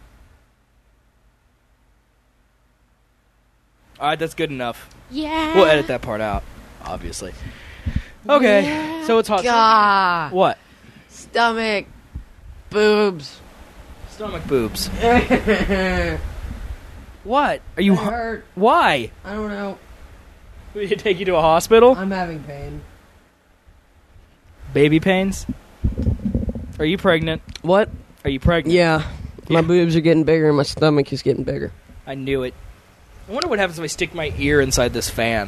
B: Alright, that's good enough.
C: Yeah.
B: We'll edit that part out, obviously. Okay, so it's hot.
C: God.
B: What?
C: Stomach. Boobs.
B: Stomach boobs. What? Are you
C: hurt?
B: Why?
C: I don't know.
B: We need to take you to a hospital?
C: I'm having pain.
B: Baby pains? Are you pregnant?
C: What?
B: Are you pregnant?
C: Yeah. My boobs are getting bigger and my stomach is getting bigger.
B: I knew it. I wonder what happens if I stick my ear inside this fan.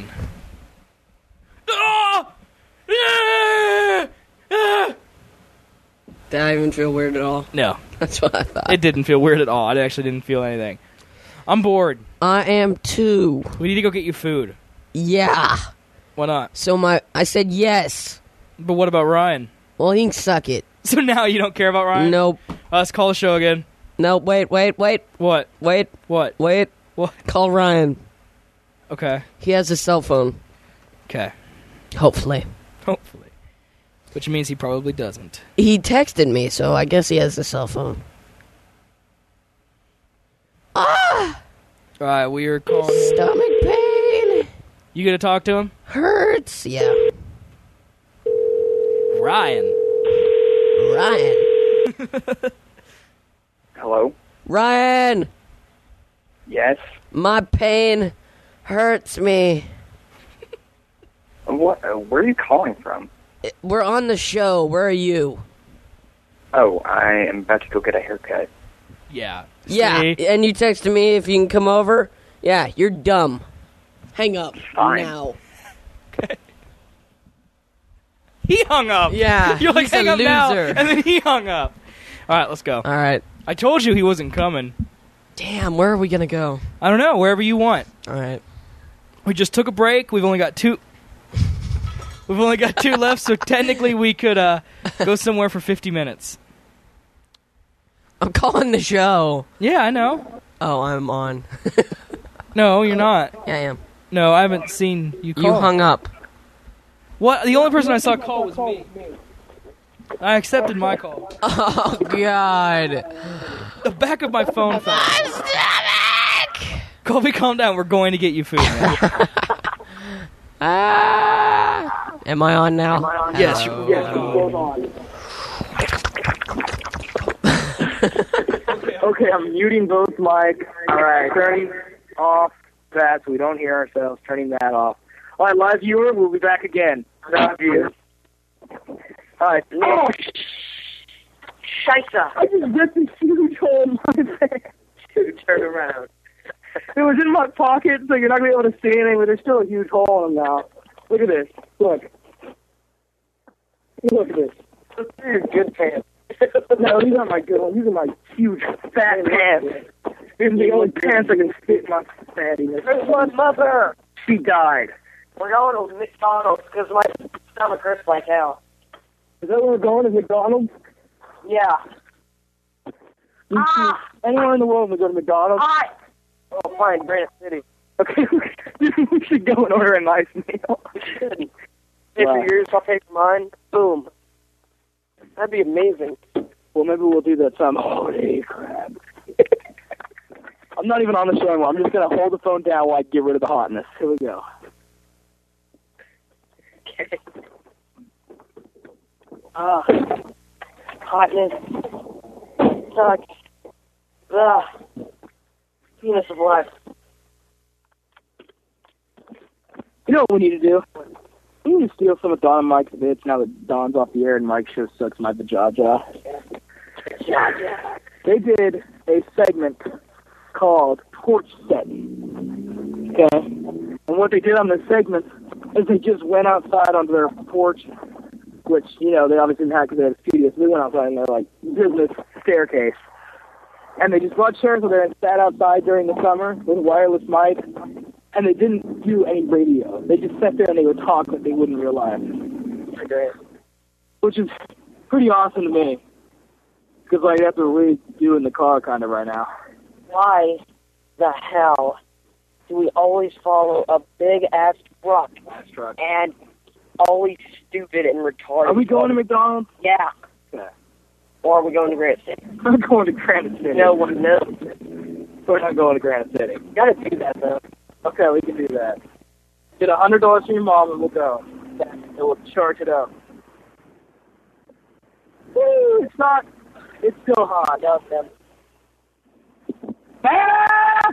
B: Ah! Ah! Ah!
C: Did I even feel weird at all?
B: No,
C: That's what I thought.
B: it didn't feel weird at all. I actually didn't feel anything. I'm bored.
C: I am too.
B: We need to go get you food.
C: Yeah.
B: Why not?
C: So I said yes.
B: But what about Ryan?
C: Well, he can suck it.
B: So now you don't care about Ryan?
C: Nope.
B: Let's call the show again.
C: No, wait.
B: What?
C: What?
B: What?
C: Call Ryan.
B: Okay.
C: He has a cell phone.
B: Okay.
C: Hopefully.
B: Hopefully. Which means he probably doesn't.
C: He texted me, so I guess he has a cell phone. Ah!
B: Alright, we are calling him.
C: Stomach pain.
B: You gonna talk to him?
C: Hurts. Yeah.
B: Ryan.
H: Hello?
C: Ryan!
H: Yes?
C: My pain hurts me.
H: What? Where are you calling from?
C: We're on the show. Where are you?
H: Oh, I am about to go get a haircut.
B: Yeah.
C: Yeah,
B: See?
C: and you texted me if you can come over? Yeah, you're dumb. Hang up
H: Fine.
C: now.
B: He hung up.
C: Yeah,
B: You're like,
C: he's a
B: hang up now.
C: loser.
B: And then he hung up. Alright, let's go.
C: All right.
B: I told you he wasn't coming.
C: Damn, where are we going to go?
B: I don't know, wherever you want.
C: All right.
B: We just took a break. We've only got two. We've only got two left, so technically we could go somewhere for 50 minutes.
C: I'm calling the show.
B: Yeah, I know.
C: Oh, I'm on.
B: No, you're not.
C: Yeah, I am.
B: No, I haven't seen you call.
C: You hung up.
B: What? The only person I saw call was me. I accepted my call.
C: Oh, God.
B: The back of my phone fell.
C: Stomach!
B: Colby, calm down. We're going to get you food, man.
C: Am I on now?
B: Yes.
H: Yes, hold on. Okay, I'm muting both mics. All right, turning off that so we don't hear ourselves. Turning that off. All right, live viewer, we'll be back again. Live viewer. All right.
I: Oh, Scheisse.
H: I just ripped this huge hole in my pants. Dude, turn around. It was in my pocket, so you're not going to be able to see anything, but there's still a huge hole in them now. Look at this. Look. Look at this. These are good pants. No, these aren't my good ones. These are my huge, fat pants. These are the only pants I can fit in my fattiness.
I: Where's my mother?
H: She died.
I: We're going to McDonald's because my stomach hurts like hell.
H: Is that where we're going? Is McDonald's?
I: Yeah.
H: Anywhere in the world we go to McDonald's?
I: Oh, fine, Granite City.
H: Okay, we should go and order a nice meal.
I: We should. Pay for yours, I'll pay for mine. Boom. That'd be amazing.
H: Well, maybe we'll do that some. Holy crap. I'm not even on the show anymore. I'm just going to hold the phone down while I get rid of the hotness. Here we go.
I: Okay. Hotness. Sucks. Penis of life.
H: You know what we need to do? We need to steal some of Don and Mike's bits now that Don's off the air and Mike sure sucks my vajayjay. They did a segment called Porch Setting. Okay? And what they did on this segment is they just went outside onto their porch, which, you know, they obviously didn't have because they had a studio, so they went outside in their, like, business staircase. And they just brought chairs over there and sat outside during the summer with a wireless mic, and they didn't do any radio. They just sat there and they would talk like they would in real life. Which is pretty awesome to me. Because, like, that's what we do in the car kind of right now.
I: Why the hell do we always follow a big-ass truck and always stupid and retarded?
H: Are we going to McDonald's?
I: Yeah.
H: Okay.
I: Or are we going to Granite City?
H: We're going to Granite City.
I: No one knows.
H: We're not going to Granite City.
I: Gotta do that, though.
H: Okay, we can do that. Get $100 from your mom and we'll go. And we'll charge it up. Woo! It's not. It's still hot.
I: No, no.
H: Ah!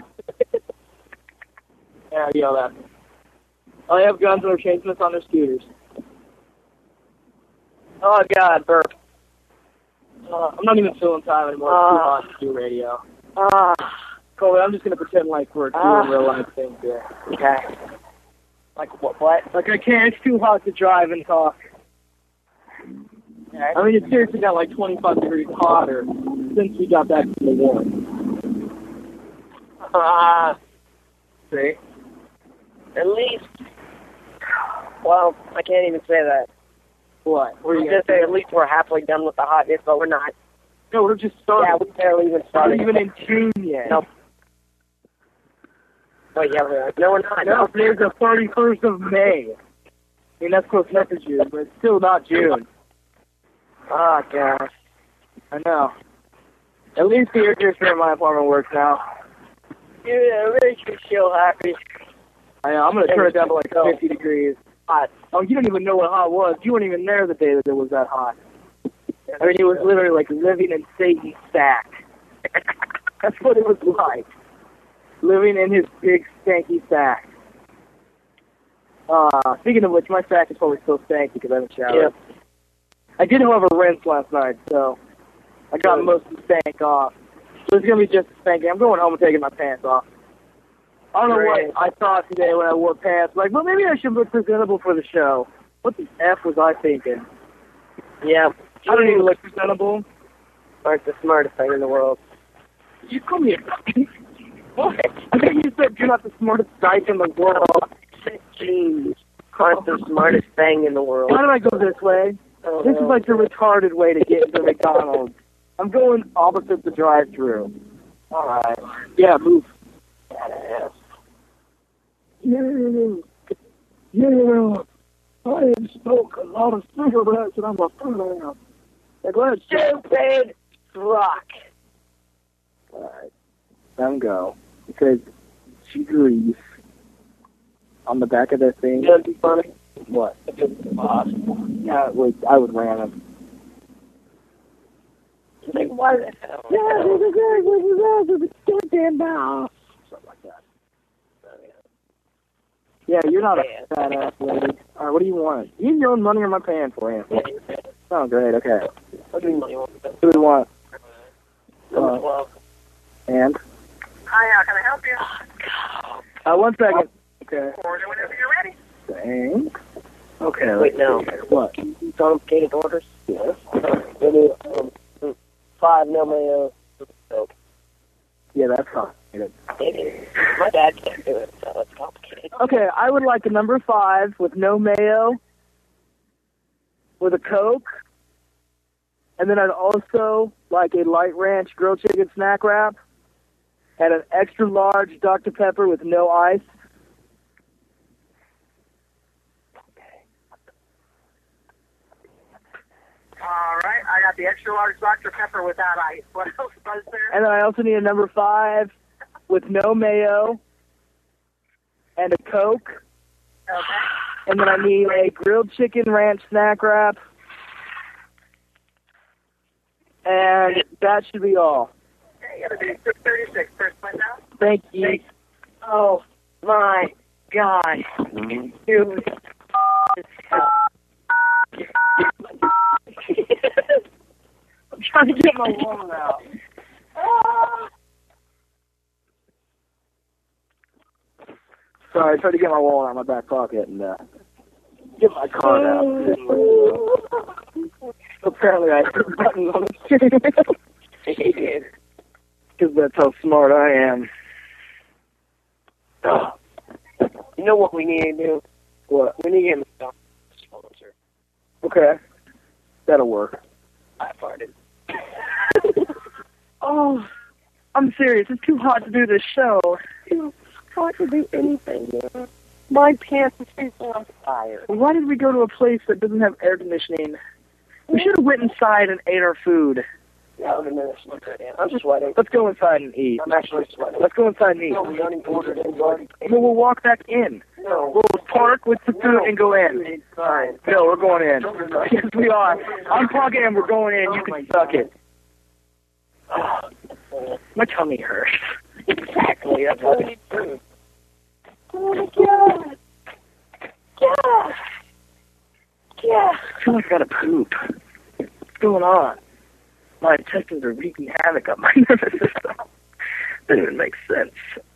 H: Yeah, yell at them. Oh, they have guns and they're chasing us on their scooters.
I: Oh, God, burp.
H: I'm not even feeling time anymore. It's too hot to do radio. Colby, I'm just going to pretend like we're doing real life things here.
I: Okay. Like what?
H: Like I can't. It's too hot to drive and talk.
I: Okay.
H: I mean, it's seriously got like 25 degrees hotter since we got back from the war. See?
I: At least. Well, I can't even say that.
H: What?
I: We're just say at least we're halfway done with the hotness, but we're not.
H: No, we're just starting.
I: Yeah, we barely even started.
H: We're not even in June yet.
I: Nope. Wait, yeah, we are. No, we're not.
H: No, today's the 31st of May. I mean, that's close enough to June, but it's still not June.
I: Oh, gosh.
H: I know. At least the air conditioner in my apartment works now.
I: Yeah, it makes me feel happy.
H: I know. I'm going to turn it down to like 50 degrees.
I: Hot.
H: Oh, you don't even know what hot was. You weren't even there the day that it was that hot. I mean, it was literally like living in Satan's sack. That's what it was like. Living in his big, stanky sack. Speaking of which, my sack is probably still stanky because I haven't showered.
I: Yep.
H: I did, however, rinse last night, so I got most of the stank off. So it's going to be just stanky. I'm going home and taking my pants off. I don't know what I thought today when I wore pants. Like, well, maybe I should look presentable for the show. What the F was I thinking?
I: Yeah.
H: I don't even look presentable.
I: Aren't the smartest thing in the world.
H: You call me a... What? I think you said you're not the smartest dyke in the world.
I: Jeez. Aren't the smartest thing in the world.
H: Why did I go this way? This is like the retarded way to get into McDonald's. I'm going opposite the drive-thru.
I: All right.
H: Yeah, move.
I: Badass.
H: Yeah. I have smoked a lot of cigarettes and I'm a fan. Like, let's
I: Stupid rock.
H: Alright. Let him go. Because she grease on the back of that thing.
I: You know what'd be funny?
H: What?
I: If it's possible.
H: Yeah, I would ram him.
I: Like, why the hell?
H: Yeah, this is goddamn now. Something like that. Yeah, you're not a badass lady. Alright, what do you want? You need your own money or am I paying for you? Oh, great, okay.
I: What do you want?
H: What do we want? And?
I: Hi, how can I help you?
H: 1 second. Okay.
I: Order whenever you're ready.
H: Thanks. Okay.
I: Wait, no.
H: What?
I: Complicated orders?
H: Yes.
I: 5 no mayo. Soap.
H: Yeah, that's complicated.
I: My dad can't do it, so it's complicated.
H: Okay, I would like a number 5 with no mayo, with a Coke, and then I'd also like a light ranch grilled chicken snack wrap, and an extra large Dr. Pepper with no ice.
I: All right, I got got the extra large Dr. Pepper without ice. What else was there?
H: And then I also need a number 5 with no mayo and a Coke.
I: Okay.
H: And then I need a grilled chicken ranch snack wrap. And that should be all.
I: Okay, you gotta be 636 first point now.
H: Thank you.
I: Oh my God. Dude. I'm trying to get my wallet out.
H: Sorry, I tried to get my wallet out of my back pocket and get my card out. Apparently I hit the button on the steering wheel. Because that's how smart I am.
I: You know what we need to do?
H: What?
I: We need to get McDonald's sponsor.
H: Okay. That'll work.
I: I farted.
H: Oh, I'm serious. It's too hot to do this show.
I: It's hard to do anything, man. My pants are on fire.
H: Why did we go to a place that doesn't have air conditioning? We should have went inside and ate our food.
I: Yeah, I'm just sweating.
H: Let's go inside and eat.
I: I'm actually sweating.
H: Let's go inside and eat.
I: No, we already ordered and already paid.
H: Well, we'll walk back in.
I: No.
H: We'll park with the food and go in.
I: It's fine.
H: No, we're going in. Yes, we are. I'm plugging in. We're going in. You can suck it. My tummy hurts.
I: Exactly. That's what we need to do. Oh my God. Yeah. Yeah.
H: I feel like I gotta poop. What's going on? My intestines are wreaking havoc on my nervous system. Doesn't even make sense.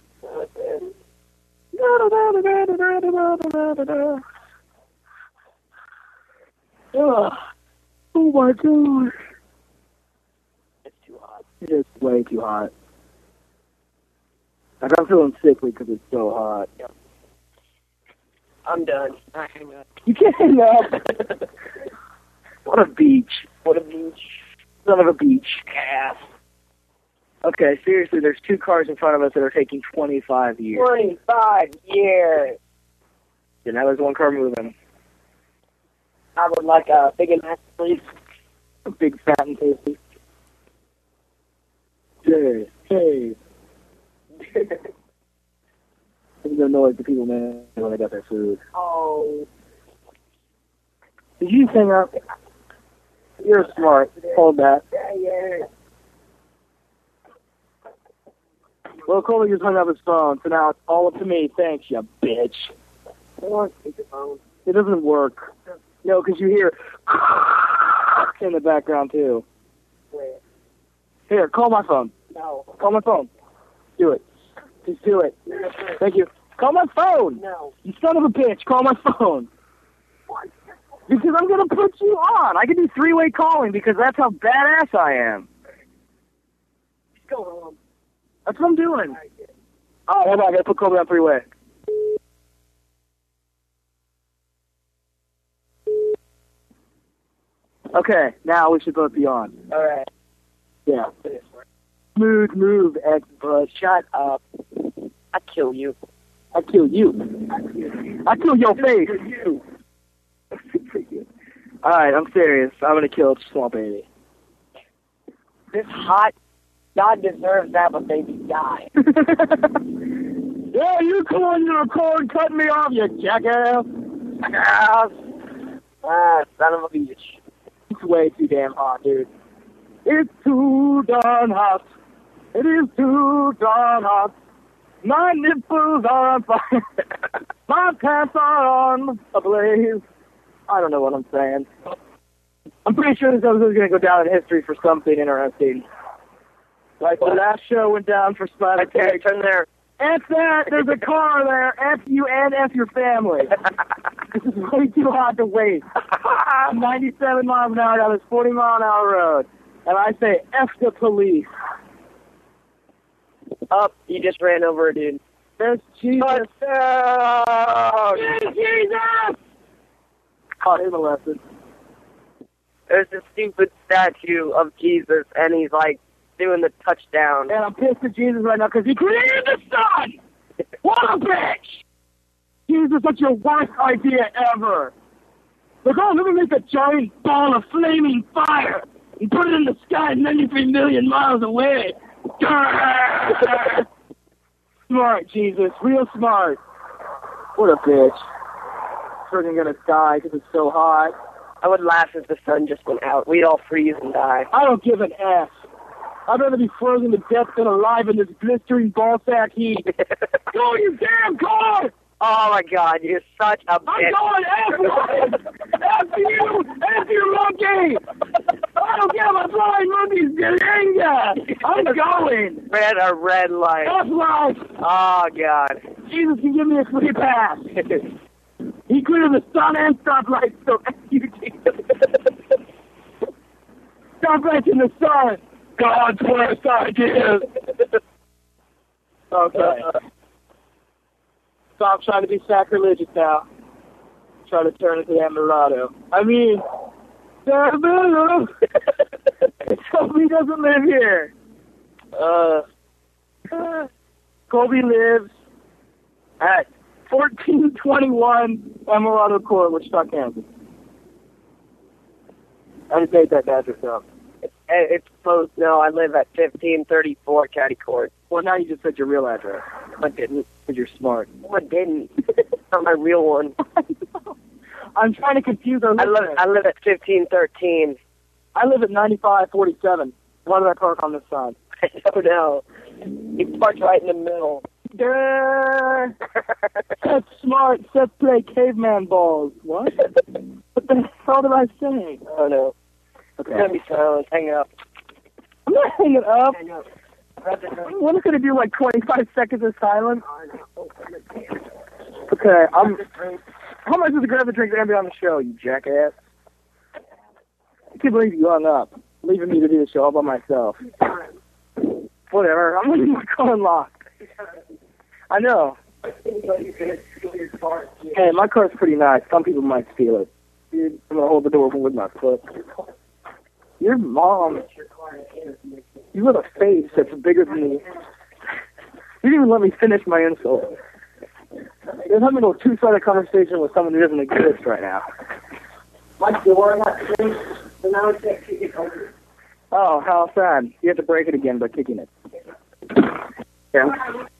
H: Oh my God.
I: It's too hot.
H: It is way too hot. Like, I'm feeling sickly because it's so hot.
I: Yep. I'm done. I hang up.
H: You can't hang up. What a beach.
I: What a beach.
H: Son of a beach. Ass. Okay, seriously, there's 2 cars in front of us that are taking 25 years.
I: 25 years.
H: And now there's 1 car moving.
I: I would like a big and nasty, please.
H: A big, fat, and tasty. Hey. This is the noise the people made when they got their food.
I: Oh.
H: Did you just hang up? You're smart. Hold that.
I: Yeah.
H: Well, Colby just hung up his phone, so now it's all up to me. Thanks, you bitch. It doesn't work. No, because you hear in the background, too.
I: Where?
H: Here, call my phone.
I: No.
H: Call my phone. Do it. Just do it. Thank you. Call my phone.
I: No.
H: You son of a bitch. Call my phone. Because I'm going to put you on. I can do 3-way calling because that's how badass I am.
I: What's going on?
H: That's what I'm doing. Oh, hold on. I got to put Colby on 3-way. Okay, now we should both be on.
I: All right.
H: Yeah. Smooth move, ex-bud. Shut up.
I: I kill you.
H: I kill you. I kill your face. Alright, I'm serious. I'm gonna kill Swamp 80.
I: This hot, God deserves to have a baby die.
H: Yeah, you come on your record and cut me off, you jackass.
I: Son of a bitch.
H: It's way too damn hot, dude. It's too darn hot. It is too darn hot. My nipples are on fire. My pants are on ablaze. I don't know what I'm saying. I'm pretty sure this episode is going to go down in history for something interesting. Like the last show went down for Spider Cake.
I: Turn there.
H: F that! There's a car there! F you and F your family! This is way too hard to wait. I'm 97 miles an hour down this 40-mile-an-hour road. And I say, F the police.
I: Up, you just ran over a dude.
H: There's Jesus. Jesus! Caught him a lesson.
I: There's this stupid statue of Jesus, and he's like doing the touchdown.
H: And I'm pissed at Jesus right now because he created the sun! What a bitch! Jesus, that's your worst idea ever! Like, oh, let me make a giant ball of flaming fire! and put it in the sky 93 million miles away. Smart, Jesus. Real smart. What a bitch. Freaking gonna die because it's so hot.
I: I would laugh if the sun just went out. We'd all freeze and die.
H: I don't give an F. I'd rather be frozen to death than alive in this blistering ballsack heat. Go, you damn car!
I: Oh my God, you're such a bitch.
H: I'm going F1! F you! F you, monkey! I don't give a flying monkey's Galinga! I'm going!
I: A red light.
H: F-life!
I: Oh God.
H: Jesus can give me a free pass. He cleared the sun and stoplights, so F-U-T. Stoplights in the sun! God's worst ideas! Okay. Stop trying to be sacrilegious now. Try to turn it to Amorato. I mean, Amorato! Colby doesn't live here. Colby lives at 1421 Amorato Court, Wichita, Kansas. I just made that address up.
I: It's close. No, I live at 1534 Caddy Court.
H: Well, now you just said your real address.
I: I didn't.
H: Because you're smart.
I: No, I didn't. Not my real one.
H: I'm trying to confuse our listeners.
I: I live at 1513.
H: I live at 9547. Why did I park on this side?
I: I don't know. You parked right in the middle.
H: That's smart. Let's play caveman balls. What? What the hell did I say?
I: Oh, no.
H: Okay.
I: It's going to be silent. Hang up.
H: I'm not hanging up.
I: Hang up.
H: What is going to do, like 25 seconds of silence? Okay, how much is the grab the drink going to be on the show, you jackass? I can't believe you hung up, leaving me to do the show all by myself. Whatever, I'm leaving my car unlocked. I know. Hey, my car's pretty nice. Some people might steal it. I'm going to hold the door open with my foot. Your mom, you have a face that's bigger than me. You didn't even let me finish my insult. You're having a two-sided conversation with someone who doesn't exist right now. My door got fixed, so now I can't kick it over. Oh, how sad. You have to break it again by kicking it. Yeah.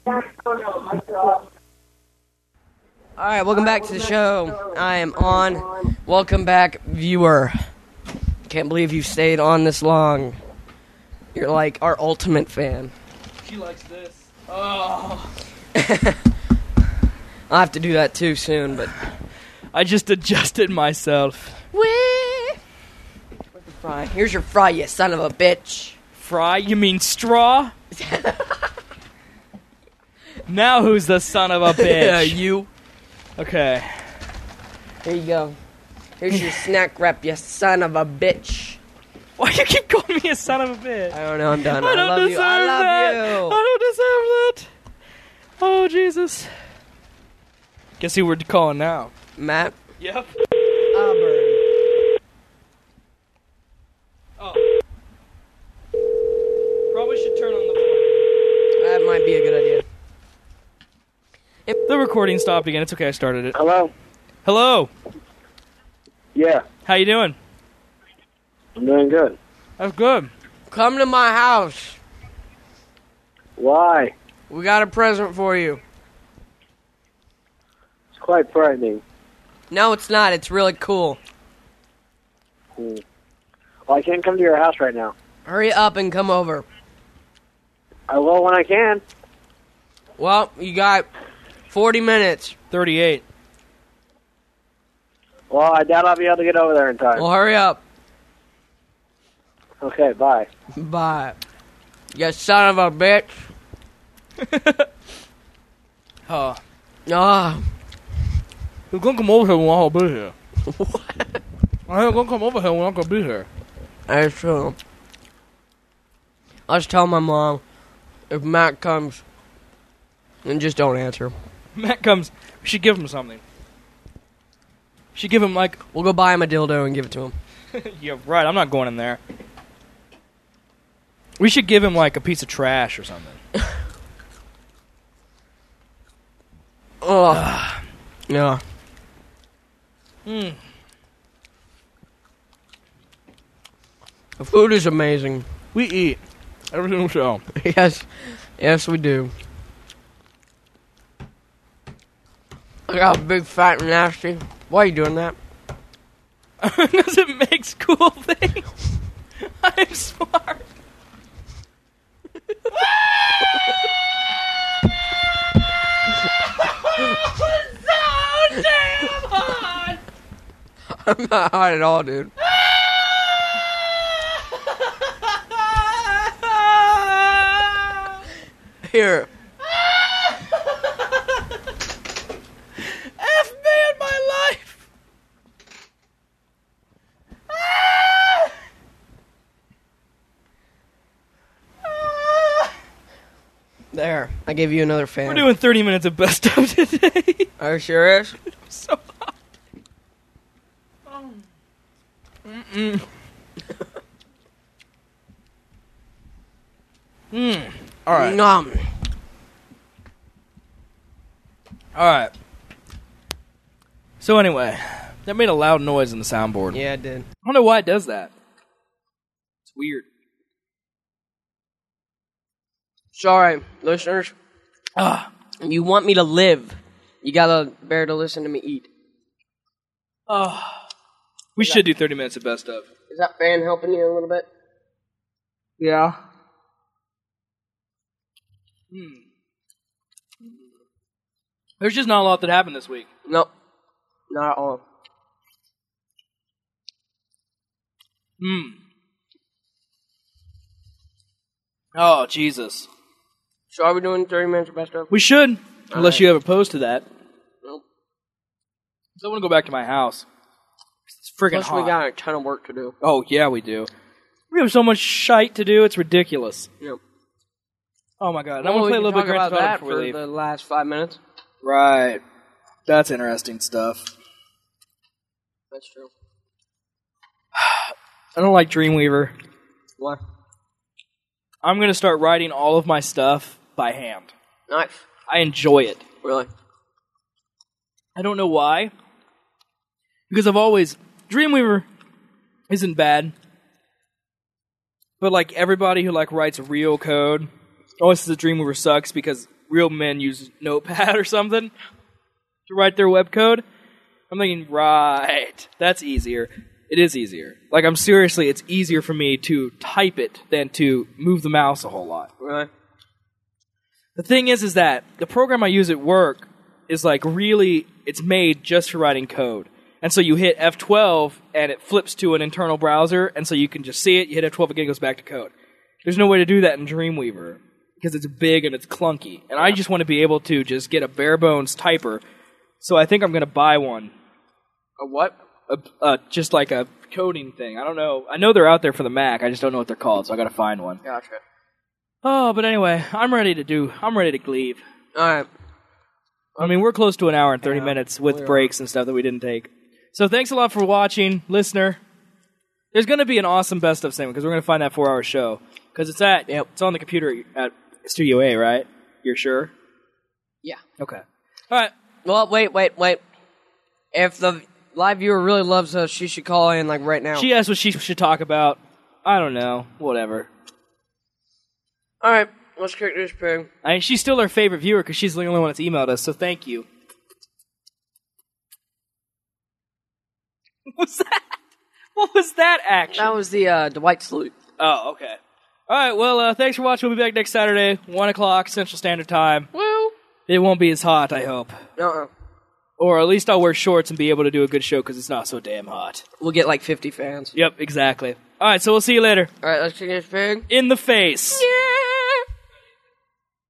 C: Alright, welcome back to the show. I am on. Welcome back, viewer. Can't believe you stayed on this long. You're like our ultimate fan.
B: She likes this. Oh.
C: I'll have to do that too soon, but
B: I just adjusted myself.
C: where's the fry? Here's your fry, you son of a bitch.
B: Fry? You mean straw? Now who's the son of a bitch?
C: Yeah, you.
B: Okay.
C: Here you go. Here's your snack wrap, you son of a bitch.
B: Why do you keep calling me a son of a bitch?
C: I don't know, I'm done.
B: I don't
C: love
B: deserve
C: you. I love
B: that.
C: you.
B: I don't deserve that. Oh, Jesus. Guess who we're calling now?
C: Matt.
B: Yep.
C: Auburn.
B: Oh. Probably should turn on the volume.
C: That might be a good idea.
B: The recording stopped again. It's okay, I started it.
H: Hello?
B: Hello.
H: Yeah,
B: How you doing?
H: I'm doing good.
B: That's good.
C: Come to my house.
H: Why?
C: We got a present for you.
H: It's quite frightening.
C: No, it's not. It's really cool.
H: Well, I can't come to your house right now.
C: Hurry up and come over.
H: I will when I can.
C: Well, you got 40 minutes.
B: 38.
H: Well, I doubt I'll be able to get over there in time.
C: Well, hurry up.
H: Okay, bye.
C: Bye. You son of a bitch.
B: Oh.
C: Ah.
B: You're gonna come over here when I'll be here. I ain't gonna come over here when I'm gonna be here.
C: That's true. I'll just tell my mom if Matt comes, and just don't answer.
B: Matt comes, we should give him something. We should give him, like...
C: We'll go buy him a dildo and give it to him.
B: Yeah, right, I'm not going in there. We should give him, like, a piece of trash or something.
C: Oh. Yeah. The food is amazing.
B: We eat every single show.
C: Yes, we do. I got a big, fat, and nasty. Why are you doing that?
B: Because it makes cool things. I'm smart. So damn hot.
C: I'm not hot at all, dude. Here.
B: F me in my life.
C: There. I gave you another fan.
B: We're doing 30 minutes of best of today.
C: Are you serious?
B: So hot. All right.
C: Nom.
B: All right. So anyway, that made a loud noise in the soundboard.
C: Yeah, it did.
B: I don't know why it does that. It's weird.
C: Sorry, listeners. You want me to live, you gotta bear to listen to me eat.
B: We should do 30 minutes of best of.
C: Is that fan helping you a little bit?
B: Yeah. There's just not a lot that happened this week.
C: Nope. Not at all.
B: Oh, Jesus.
C: So are we doing 30 minutes of best of?
B: We should, unless
C: right.
B: you have opposed to that.
C: Nope.
B: I want to go back to my house. It's freaking
C: Plus
B: hot.
C: we got a ton of work to do.
B: Oh, yeah, we do. We have so much shite to do, it's ridiculous.
C: Yep.
B: Oh, my God. I want to play a little bit of Grand Theft Auto before we
C: for
B: leave.
C: the last 5 minutes.
B: Right. That's interesting stuff.
C: That's true.
B: I don't like Dreamweaver.
C: Why?
B: I'm going to start writing all of my stuff by hand.
C: Nice.
B: I enjoy it.
C: Really?
B: I don't know why. Because I've always... Dreamweaver isn't bad. But, like, everybody who, like, writes real code always says that Dreamweaver sucks because real men use Notepad or something to write their web code. I'm thinking, right, that's easier. It is easier. Like, it's easier for me to type it than to move the mouse a whole lot.
C: Really?
B: The thing is that the program I use at work is, like, really, it's made just for writing code. And so you hit F12, and it flips to an internal browser, and so you can just see it, you hit F12 again, it goes back to code. There's no way to do that in Dreamweaver, because it's big and it's clunky. And I just want to be able to just get a bare-bones typer, so I think I'm going to buy one.
C: A what?
B: Just like a coding thing. I don't know. I know they're out there for the Mac, I just don't know what they're called, so I got to find one.
C: Gotcha.
B: Oh, but anyway, I'm ready to leave.
C: Alright.
B: I mean, we're close to an hour and 30 minutes with breaks and stuff that we didn't take. So thanks a lot for watching, listener. There's going to be an awesome best of segment because we're going to find that 4-hour show. Because it's on the computer at Studio A, right? You're sure?
C: Yeah.
B: Okay. All right.
C: Well, wait. If the live viewer really loves us, she should call in, like, right now.
B: She asked what she should talk about. I don't know. Whatever.
C: Alright, let's kick this pig.
B: I mean, she's still our favorite viewer because she's the only one that's emailed us, so thank you. What was that action?
C: That was the Dwight salute.
B: Oh, okay. All right, well, thanks for watching. We'll be back next Saturday, 1 o'clock Central Standard Time.
C: Woo!
B: It won't be as hot, I hope.
C: Uh-uh.
B: Or at least I'll wear shorts and be able to do a good show because it's not so damn hot.
C: We'll get like 50 fans.
B: Yep, exactly. All right, so we'll see you later.
C: All right, let's kick this pig.
B: In the face.
C: Yeah!